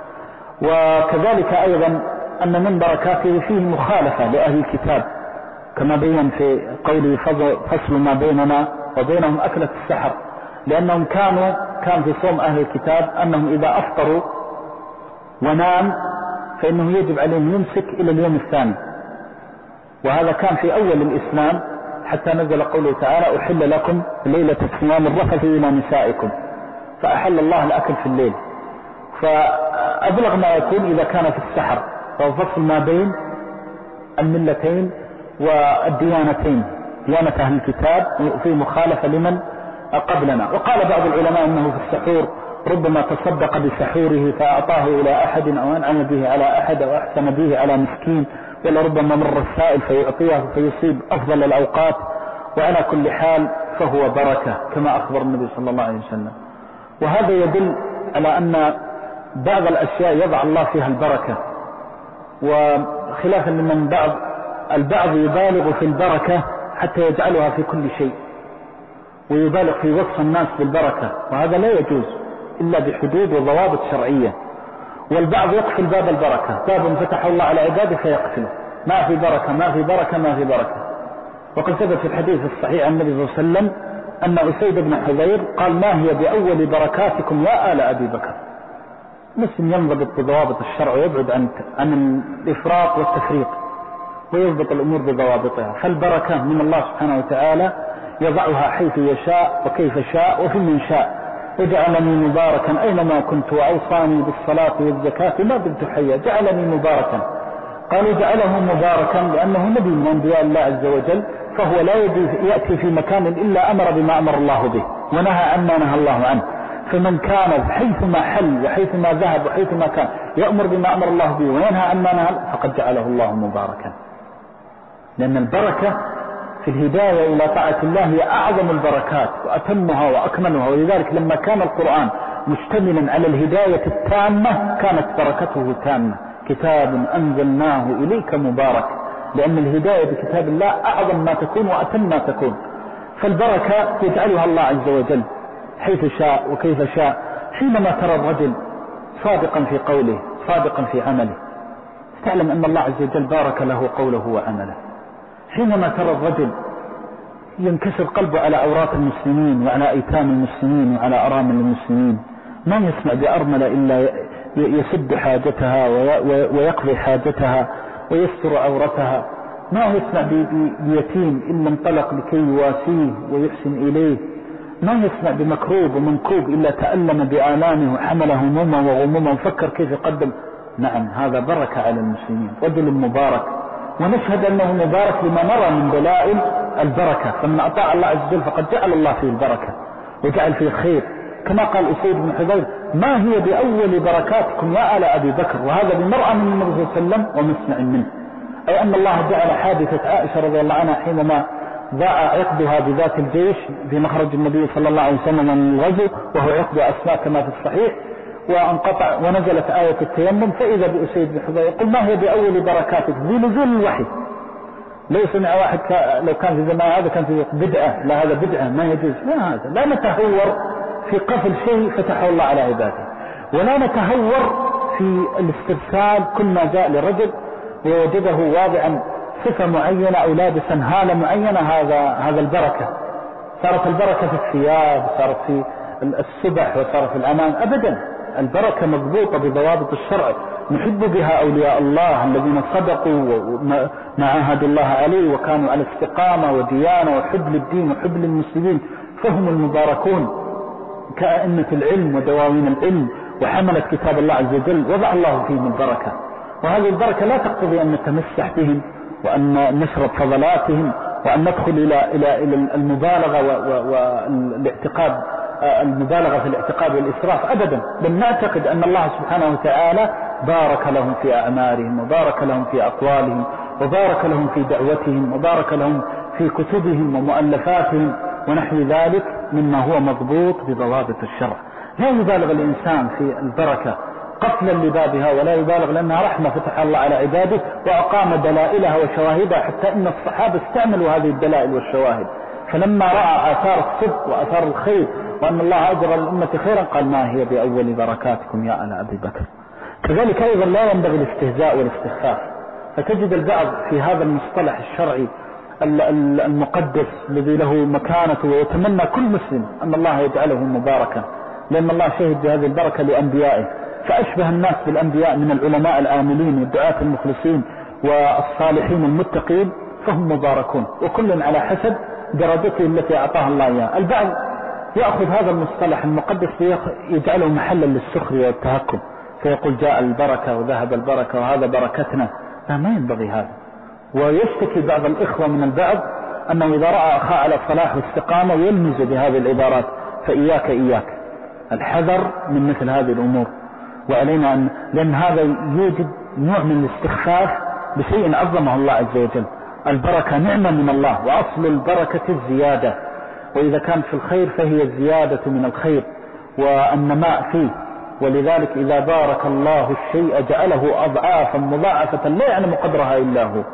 وكذلك أيضا أن من بركاته فيه مخالفة لأهل الكتاب، كما بين في قوله: فصل ما بيننا وبينهم أكلة السحر، لأنهم كانوا كان في صوم أهل الكتاب أنهم إذا أفطروا ونام فإنه يجب عليهم يمسك إلى اليوم الثاني. وهذا كان في أول الإسلام، حتى نزل قوله تعالى: أحل لكم ليلة الصيام الرفث إلى نسائكم. فأحل الله الأكل في الليل. فأبلغ ما يكون إذا كان في السحر، فهو فصل ما بين الملتين والديانتين، ديانة أهل الكتاب في مخالفة لمن قبلنا. وقال بعض العلماء أنه في السحور ربما تصدق بسحوره فأعطاه إلى أحد، أو أنعم به على أحد، أو أحسن به على مسكين، ولا ربما مر السائل فيعطيه فيصيب أفضل الأوقات. وعلى كل حال فهو بركة كما أخبر النبي صلى الله عليه وسلم. وهذا يدل على أن بعض الأشياء يضع الله فيها البركة، وخلافا لمن بعض البعض يبالغ في البركة حتى يجعلها في كل شيء، ويبالغ في وصف الناس بالبركة، وهذا لا يجوز إلا بحدود وضوابط شرعية. والبعض يقفل باب البركة، باب فتح الله على عباده فيقفله، ما في بركة ما في بركة ما في بركة. وقد ثبت في الحديث الصحيح عن النبي صلى الله عليه وسلم أن أسيد بن حضير قال: ما هي بأول بركاتكم يا آل أبي بكر. مسلم ينضبط بضوابط الشرع ويبعد عن عن الإفراط والتفريط، ويضبط الأمور بضوابطها. فالبركة من الله سبحانه وتعالى يضعها حيث يشاء وكيف شاء وفي من شاء. وجعلني مباركا أينما كنت، وأوصاني بالصلاة والزكاة ما دمت حيا. جعلني مباركا، قالوا جعله مباركا لأنه نبي من أنبياء الله عز وجل، فهو لا يأتي في مكان إلا أمر بما أمر الله به ونهى عما نهى الله عنه. فمن كان حيثما حل وحيثما ذهب وحيثما كان يأمر بما أمر الله به وينهى عما نهى فقد جعله الله مباركا. لأن البركة في الهداية إلى طاعة الله هي أعظم البركات وأتمها وأكملها. ولذلك لما كان القرآن مشتملا على الهداية التامة كانت بركته تامة: كتاب أنزلناه إليك مبارك. لأن الهداية بكتاب الله أعظم ما تكون وأتم ما تكون. فالبركة يجعلها الله عز وجل حيث شاء وكيف شاء. حينما ترى الرجل صادقا في قوله صادقا في عمله تعلم أن الله عز وجل بارك له قوله وعمله. حينما ترى الرجل ينكسر قلبه على أوراق المسلمين وعلى أيتام المسلمين وعلى أرامل المسلمين، ما يسمع بأرملة إلا يسد حاجتها ويقضي حاجتها ويستر عورتها، ما يسمع بيتيم إلا انطلق لكي يواسيه ويحسن إليه، ما يسمع بمكروب ومنكوب إلا تألم بآلامه وحمل هموما وغموما وفكر كيف يقدم. نعم هذا بركة على المسلمين، رجل مبارك، ونشهد أنه مبارك لما نرى من دلائل البركة. فمن أطاع الله عز وجل فقد جعل الله فيه البركة وجعل فيه الخير، كما قال أسيد بن حضير: ما هي بأول بركاتكم يا آل أبي بكر؟ وهذا بمرأة من النبي صلى الله عليه وسلم ومسمع منه، أي أن الله جعل حادثة عائشة رضي الله عنها حينما ضاع عقدها بذات الجيش في مخرج النبي صلى الله عليه وسلم من الغزو، وهو عقد أسماء كما في الصحيح، وانقطع ونزلت آية التيمم، فإذا بأسيد بن حضير يقول: ما هي بأول بركاتك؟ بنزول الوحي. لو سمع واحد لو كان في زمان هذا كان في بدعة، لا هذا بدعة ما يجوز، لا هذا لا نتهور في قفل شيء فتحه الله على عباده، ولا نتهور في الاسترسال كل ما جاء لرجل ووجده واضعا صفة معينة أو لابسا هالة معينة هذا هذا البركة. صارت البركة في الثياب، صارت في السبح، وصارت في الأمان. أبدا، البركة مضبوطة بضوابط الشرع نحب بها أولياء الله الذين صدقوا وما عاهدوا الله عليه وكانوا على استقامة وديانة وحب للدين وحب للمسلمين، فهم المباركون كأئمة العلم ودواوين العلم وحملة كتاب الله عز وجل، وضع الله فيهم البركة. وهذه البركة لا تقتضي أن نتمسح بهم وأن نشرب فضلاتهم وأن ندخل إلى إلى إلى المبالغة والاعتقاد، المبالغة في الاعتقاد والإسراف. أبدا، بل نعتقد أن الله سبحانه وتعالى بارك لهم في أعمارهم، وبارك لهم في أقوالهم، وبارك لهم في دعوتهم، وبارك لهم في كتبهم ومؤلفاتهم ونحو ذلك مما هو مضبوط بضوابط الشرع. لا يبالغ الإنسان في البركة قفلا لبابها، ولا يبالغ لأنها رحمة فتح الله على عباده وأقام دلائلها وشواهدها، حتى إن الصحابة استعملوا هذه الدلائل والشواهد. فلما رأى آثار الصدق وآثار الخير وأن الله أجرى للأمة خيرا قال: ما هي بأول بركاتكم يا آل أبي بكر. كذلك أيضا لا ينبغي الاستهزاء والاستخفاف، فتجد البعض في هذا المصطلح الشرعي المقدس الذي له مكانته، ويتمنى كل مسلم أن الله يجعله مباركا، لأن الله شهد بهذه البركة لأنبيائه، فأشبه الناس بالأنبياء من العلماء العاملين والدعاة المخلصين والصالحين المتقين، فهم مباركون، وكل على حسب درجته التي أعطاها الله إياها. البعض يأخذ هذا المصطلح المقدس يجعله محلا للسخرية والتهكم، فيقول: جاء البركة وذهب البركة وهذا بركتنا. لا، ما ينبغي هذا. ويشتكي بعض الإخوة من البعض أنه إذا رأى أخاه على صلاح واستقامة يلمز بهذه العبارات، فإياك إياك الحذر من مثل هذه الأمور. وعلينا أن لأن هذا يوجد نوع من الاستخفاف بشيء عظمه الله عز وجل. البركة نعمة من الله، وأصل البركة الزيادة، وإذا كانت في الخير فهي الزيادة من الخير والنماء فيه. ولذلك إذا بارك الله الشيء جعله أضعافا مضاعفة لا يعلم قدرها إلا هو.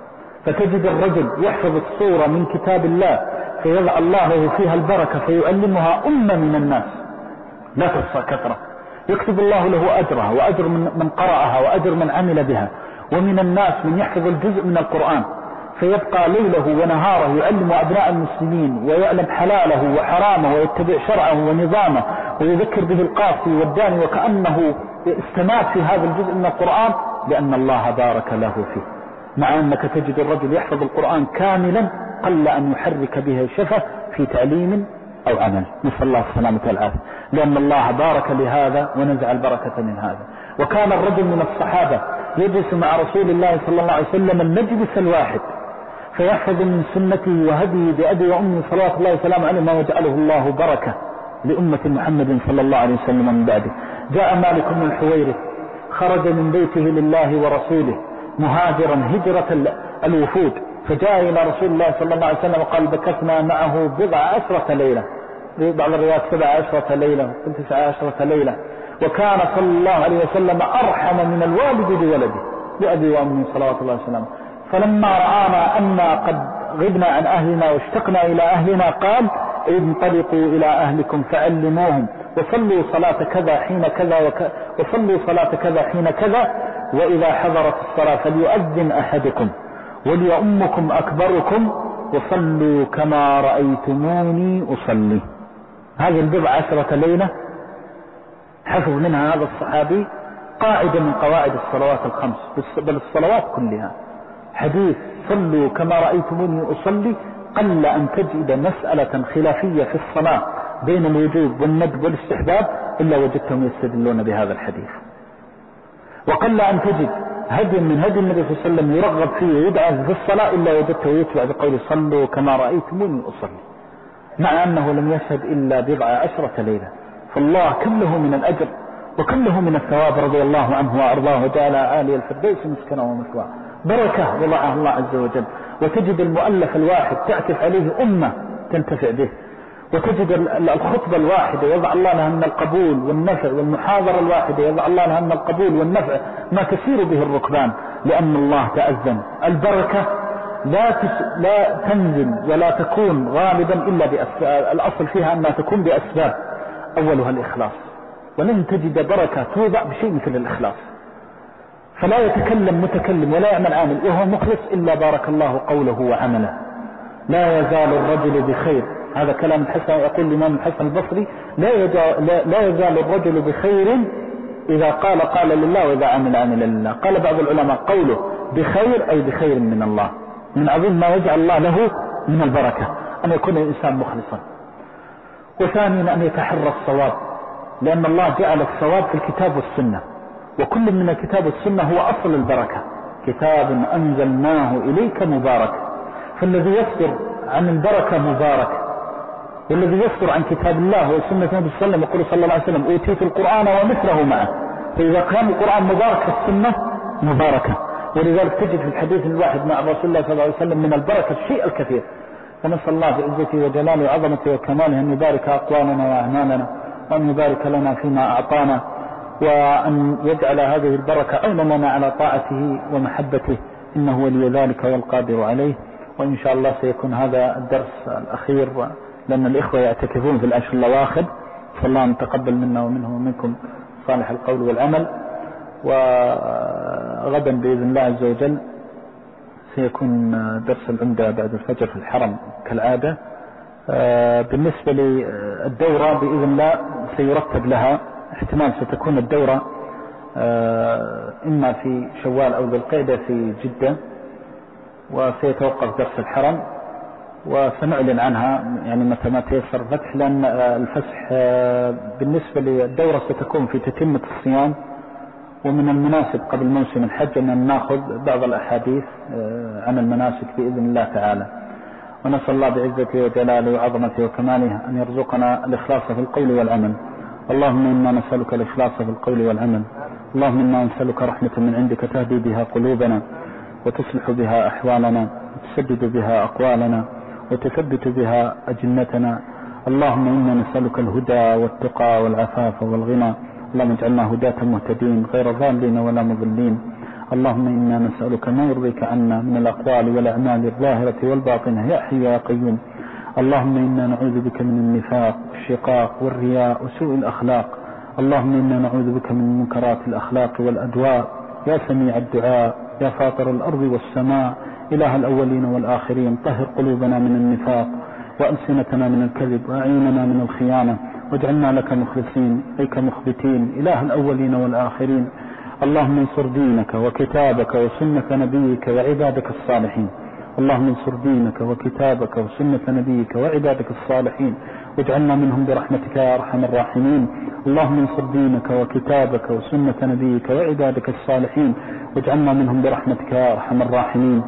فتجد الرجل يحفظ الصورة من كتاب الله فيضع الله له فيها البركة فيعلمها أمة من الناس لا تحصى كثرة، يكتب الله له أجرها وأجر من, من قرأها وأجر من عمل بها. ومن الناس من يحفظ الجزء من القرآن فيبقى ليله ونهاره يعلم أبناء المسلمين ويعلم حلاله وحرامه ويتبع شرعه ونظامه ويذكر به القاصي والداني، وكأنه استمات في هذا الجزء من القرآن لأن الله بارك له فيه. مع أنك تجد الرجل يحفظ القرآن كاملا قل أن يحرك به شفة في تعليم أو عمل، نسأل الله السلامة والعافية، لأن الله بارك لهذا ونزع البركة من هذا. وكان الرجل من الصحابة يجلس مع رسول الله صلى الله عليه وسلم المجلس الواحد فيحفظ من سنته وهديه بأبي وأمي صلوات الله وسلامه عليه ما وجعله الله بركة لأمة محمد صلى الله عليه وسلم من بعده. جاء مالك بن الحويرث خرج من بيته لله ورسوله مهاجرا هجرة الوفود، فجاء إلى رسول الله صلى الله عليه وسلم وقال: بكتنا معه بضع عشرة ليلة، بعض الروايات سبع عشرة ليلة وتسع عشرة ليلة. وكان صلى الله عليه وسلم أرحم من الوالد بولده بأبي وأمي صلوات الله وسلامه. فلما رآنا أننا قد غبنا عن أهلنا واشتقنا إلى أهلنا قال: انطلقوا إلى أهلكم فعلموهم وصلوا صلاة كذا حين كذا وك... وصلوا صلاة كذا حين كذا، وإذا حضرت الصلاة فليؤذن أحدكم وليؤمكم أكبركم وصلوا كما رأيتموني أصلي. هذه البضع عشرة ليلة حفظ منها هذا الصحابي قاعدة من قواعد الصلوات الخمس، بل الصلوات كلها. حديث صلوا كما رأيتموني أصلي قل أن تجد مسألة خلافية في الصلاة بين الوجوب والندب والاستحباب إلا وجدتهم يستدلون بهذا الحديث. وقل أن تجد هدي من هدي النبي صلى الله عليه وسلم يرغب فيه ويدعى في الصلاة إلا وجدته يتبع بقول صلوا كما رأيتموني أصلي، مع أنه لم يشهد إلا بضع عشرة ليلة. فالله كم له من الأجر وكم له من الثواب رضي الله عنه وأرضاه وجعل عالي الفردوس مسكنه ومثواه، بركة وضعها الله عز وجل. وتجد المؤلف الواحد تعكف عليه أمة تنتفع به، وتجد الخطبة الواحدة يضع الله لها من القبول والنفع، والمحاضرة الواحدة يضع الله لها من القبول والنفع ما تسير به الركبان، لأن الله تأذن. البركة لا, تس... لا تنزل ولا تكون غالبا إلا بأسباب، الأصل فيها أنها تكون بأسباب، أولها الإخلاص، ولن تجد بركة توضع بشيء مثل الإخلاص. فلا يتكلم متكلم ولا يعمل عامل وهو مخلص إلا بارك الله قوله وعمله. لا يزال الرجل بخير، هذا كلام الحسن، يقول الإمام الحسن البصري لا, لا, لا يزال الرجل بخير إذا قال قال لله وإذا عمل عمل لله. قال بعض العلماء قوله بخير أي بخير من الله، من عظيم ما يجعل الله له من البركة أن يكون الإنسان مخلصا. وثانيا أن يتحرى الصواب، لأن الله جعل الصواب في الكتاب والسنة، وكل من الكتاب والسنة هو أصل البركة. كتاب أنزلناه إليك مبارك، فالذي يصدر عن البركة مبارك، والذي يصدر عن كتاب الله وسنة النبي صلى الله عليه وسلم يقول صلى الله عليه وسلم أوتيت القرآن ومثله معه. فإذا كان القرآن مبارك فالسنة مباركة، ولذلك تجد في الحديث الواحد مع رسول الله صلى الله عليه وسلم من البركة الشيء الكثير. فنسأل الله بعزته وجلاله وعظمته وكماله أن يبارك أقوالنا وأعمالنا، وأن يبارك لنا فيما أعطانا، وأن يجعل هذه البركة عونا لنا على طاعته ومحبته، إنه ولي ذلك والقادر عليه. وإن شاء الله سيكون هذا الدرس الأخير، لأن الإخوة يعتكفون في العشر الأواخر، فالله نتقبل منا ومنهم ومنكم صالح القول والعمل. وغدا بإذن الله عز وجل سيكون درس العمدة بعد الفجر في الحرم كالعادة. بالنسبة للدورة بإذن الله سيرتب لها، احتمال ستكون الدورة إما في شوال أو ذي القعدة في جدة، وسيتوقف درس الحرم، وسنعلن عنها يعني متى ما تيسر الفتح، لأن الفسح بالنسبة للدورة ستكون في تتمة الصيام، ومن المناسب قبل موسم الحج أن نأخذ بعض الأحاديث عن المناسك بإذن الله تعالى. ونسأل الله بعزته وجلاله وعظمته وكماله أن يرزقنا الإخلاص في القول والعمل. اللهم إنا نسألك الإخلاص في القول والعمل. اللهم إنا نسألك رحمة من عندك تهدي بها قلوبنا، وتصلح بها أحوالنا، وتسدد بها أقوالنا، وتثبت بها أجنتنا. اللهم إنا نسألك الهدى والتقى والعفاف والغنى. اللهم اجعلنا هداة مهتدين غير ضالين ولا مضلين. اللهم إنا نسألك ما يرضيك عنا من الأقوال والأعمال الظاهرة والباطنة يا حي يا قيوم. اللهم إنا نعوذ بك من النفاق والشقاق والرياء وسوء الأخلاق. اللهم إنا نعوذ بك من منكرات الأخلاق والأدواء يا سميع الدعاء يا فاطر الأرض والسماء إله الأولين والآخرين. طهر قلوبنا من النفاق وألسنتنا من الكذب وأعيننا من الخيانة، واجعلنا لك مخلصين إليك مخبتين إله الأولين والآخرين. اللهم انصر دينك وكتابك وسنة نبيك وعبادك الصالحين. اللهم انصر دينك وكتابك وسنة نبيك وعبادك الصالحين، واجعلنا منهم برحمتك يا أرحم الراحمين. اللهم انصر دينك وكتابك وسنة نبيك وعبادك الصالحين، واجعلنا منهم برحمتك يا أرحم الراحمين.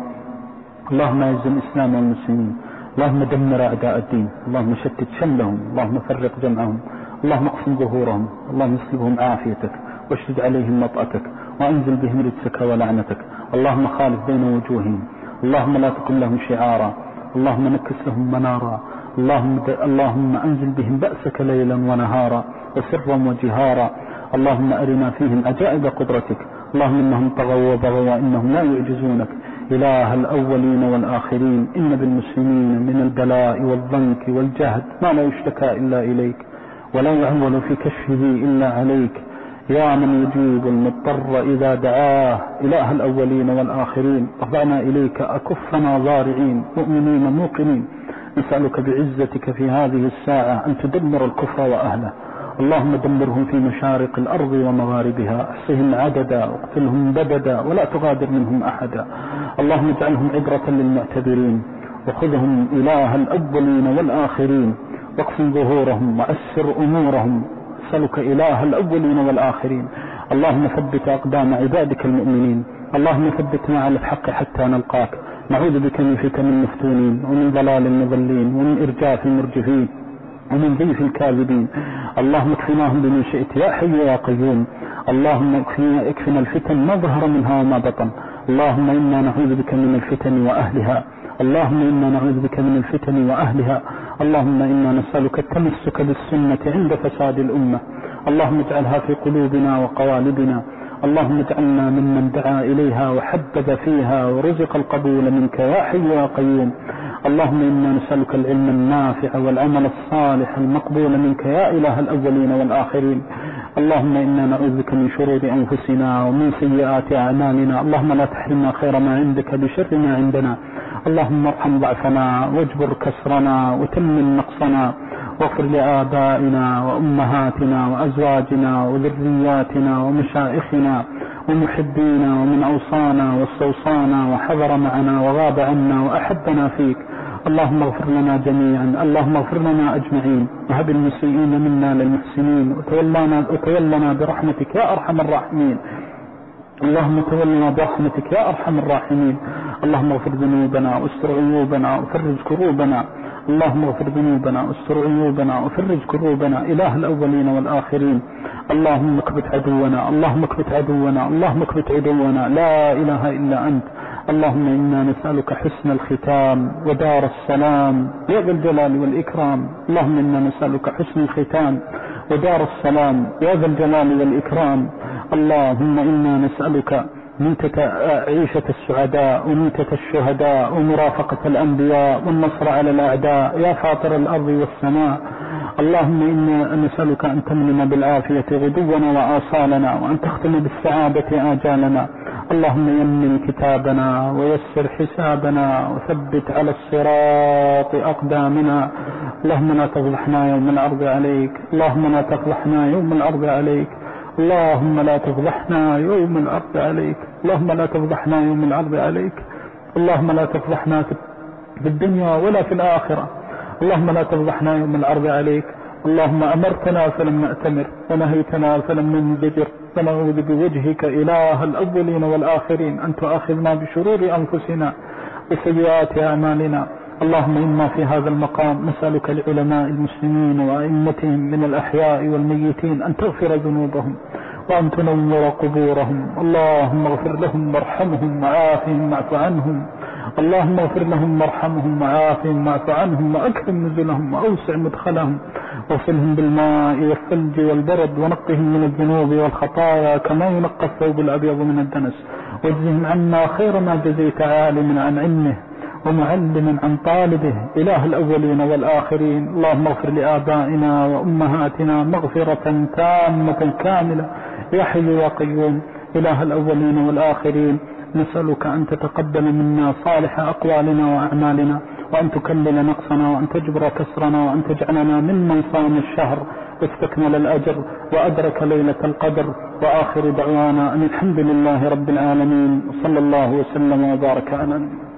اللهم اعز الإسلام والمسلمين، اللهم دمر أعداء الدين، اللهم شتت شملهم، اللهم فرق جمعهم، اللهم اقسم ظهورهم، اللهم اصلبهم عافيتك واشدد عليهم وطأتك، وانزل بهم رجسك ولعنتك. اللهم خالف بين وجوههم، اللهم لا تكن لهم شعارا، اللهم نكس لهم منارا. اللهم, اللهم أنزل بهم بأسك ليلا ونهارا وسرا وجهارا. اللهم أرنا فيهم عجائب قدرتك. اللهم إنهم طغوا وبغوا وإنهم لا يعجزونك. إله الأولين والآخرين، إن بالمسلمين من البلاء والضنك والجهد ما لا يشتكى إلا إليك، ولا يعول في كشفه إلا عليك، يا من يجيب المضطر إذا دعاه. إله الأولين والآخرين، رفعنا إليك أكفنا ضارعين مؤمنين موقنين، نسألك بعزتك في هذه الساعة أن تدمر الكفر وأهله. اللهم دمرهم في مشارق الأرض ومغاربها، احصهم عددا واقتلهم بددا ولا تغادر منهم أحدا. اللهم اجعلهم عبرة للمعتبرين، وخذهم إله الأولين والآخرين، واقسم ظهورهم وأسر أمورهم. أسألك إله الأولين والآخرين اللهم ثبت أقدام عبادك المؤمنين، اللهم ثبتنا على الحق حتى نلقاك. نعوذ بك من فتن المفتونين ومن ضلال المضلين ومن إرجاف المرجفين ومن ضيف الكاذبين. اللهم اكفناهم بما شئت يا حي يا قيوم. اللهم اكفنا, اكفنا الفتن ما ظهر منها وما بطن. اللهم إنا نعوذ بك من الفتن وأهلها. اللهم إنا نعوذ بك من الفتن وأهلها. اللهم إنا نسألك التمسك بالسنة عند فساد الأمة. اللهم اجعلها في قلوبنا وقوالبنا. اللهم اجعلنا ممن دعا إليها وحبب فيها ورزق القبول منك يا حي يا قيوم. اللهم إنا نسألك العلم النافع والعمل الصالح المقبول منك يا إله الأولين والآخرين. اللهم إنا نعوذ بك من شرور أنفسنا ومن سيئات أعمالنا. اللهم لا تحرمنا خير ما عندك بشر ما عندنا. اللهم ارحم ضعفنا واجبر كسرنا وتمم نقصنا، واغفر لآبائنا وأمهاتنا وأزواجنا وذرياتنا ومشائخنا ومحبينا ومن أوصانا واستوصانا وحضر معنا وغاب عنا وأحبنا فيك. اللهم اغفر لنا جميعا، اللهم اغفر لنا أجمعين، وهب المسيئين منا للمحسنين، وتولنا, وتولنا برحمتك يا أرحم الراحمين. اللهم تولنا برحمتك يا أرحم الراحمين. اللهم اغفر ذنوبنا واستر عيوبنا وفرج كروبنا. اللهم اغفر ذنوبنا واستر عيوبنا وفرج كروبنا إله الأولين والآخرين. اللهم اكبت عدونا، اللهم اكبت عدونا، اللهم اكبت عدونا، لا إله إلا أنت. اللهم إنا نسألك حسن الختام ودار السلام يا ذا الجلال والإكرام. اللهم إنا نسألك حسن الختام ودار السلام يا ذا الجلال والإكرام. اللهم إنا نسألك ميتة عيشة السعداء وميتة الشهداء ومرافقة الأنبياء والنصر على الأعداء يا فاطر الأرض والسماء. اللهم إنا نسألك أن تمننا بالعافية غدونا وآصالنا، وأن تختم بالسعادة آجالنا. اللهم يمن كتابنا ويسر حسابنا وثبت على الصراط أقدامنا. اللهم لا تفضحنا يوم العرض عليك، اللهم لا تفضحنا يوم العرض عليك، اللهم لا تفضحنا يوم العرض عليك، اللهم لا تفضحنا يوم العرض عليك، اللهم لا تفضحنا في الدنيا ولا في الآخرة، اللهم لا تفضحنا يوم العرض عليك. اللهم أمرتنا فلم نأتمر ونهيتنا فلم ننزجر، فنعوذ بوجهك إله الأولين والآخرين أن تؤاخذنا بشرور أنفسنا وسيئات أعمالنا. اللهم إنا في هذا المقام نسألك العلماء المسلمين وأئمتهم من الأحياء والميتين أن تغفر ذنوبهم وأن تنور قبورهم. اللهم اغفر لهم وارحمهم وعافهم واعف عنهم. اللهم اغفر لهم وارحمهم وعافهم واعف عنهم وأكرم نزلهم وأوسع مدخلهم وصلهم بالماء والثلج والبرد ونقهم من الذنوب والخطايا كما ينقى الثوب الأبيض من الدنس، واجزهم عنا خير ما جزيت عالم عن علمه ومعلم عن طالبه إله الأولين والآخرين. اللهم اغفر لآبائنا وأمهاتنا مغفرة تامة كاملة يا حي يا قيوم إله الأولين والآخرين. نسألك أن تتقبل منا صالح أقوالنا وأعمالنا، وأن تكلل نقصنا، وأن تجبر كسرنا، وأن تجعلنا ممن صام الشهر واستكمل الأجر وأدرك ليلة القدر. وآخر دعوانا أن الحمد لله رب العالمين، صلى الله وسلم وبارك على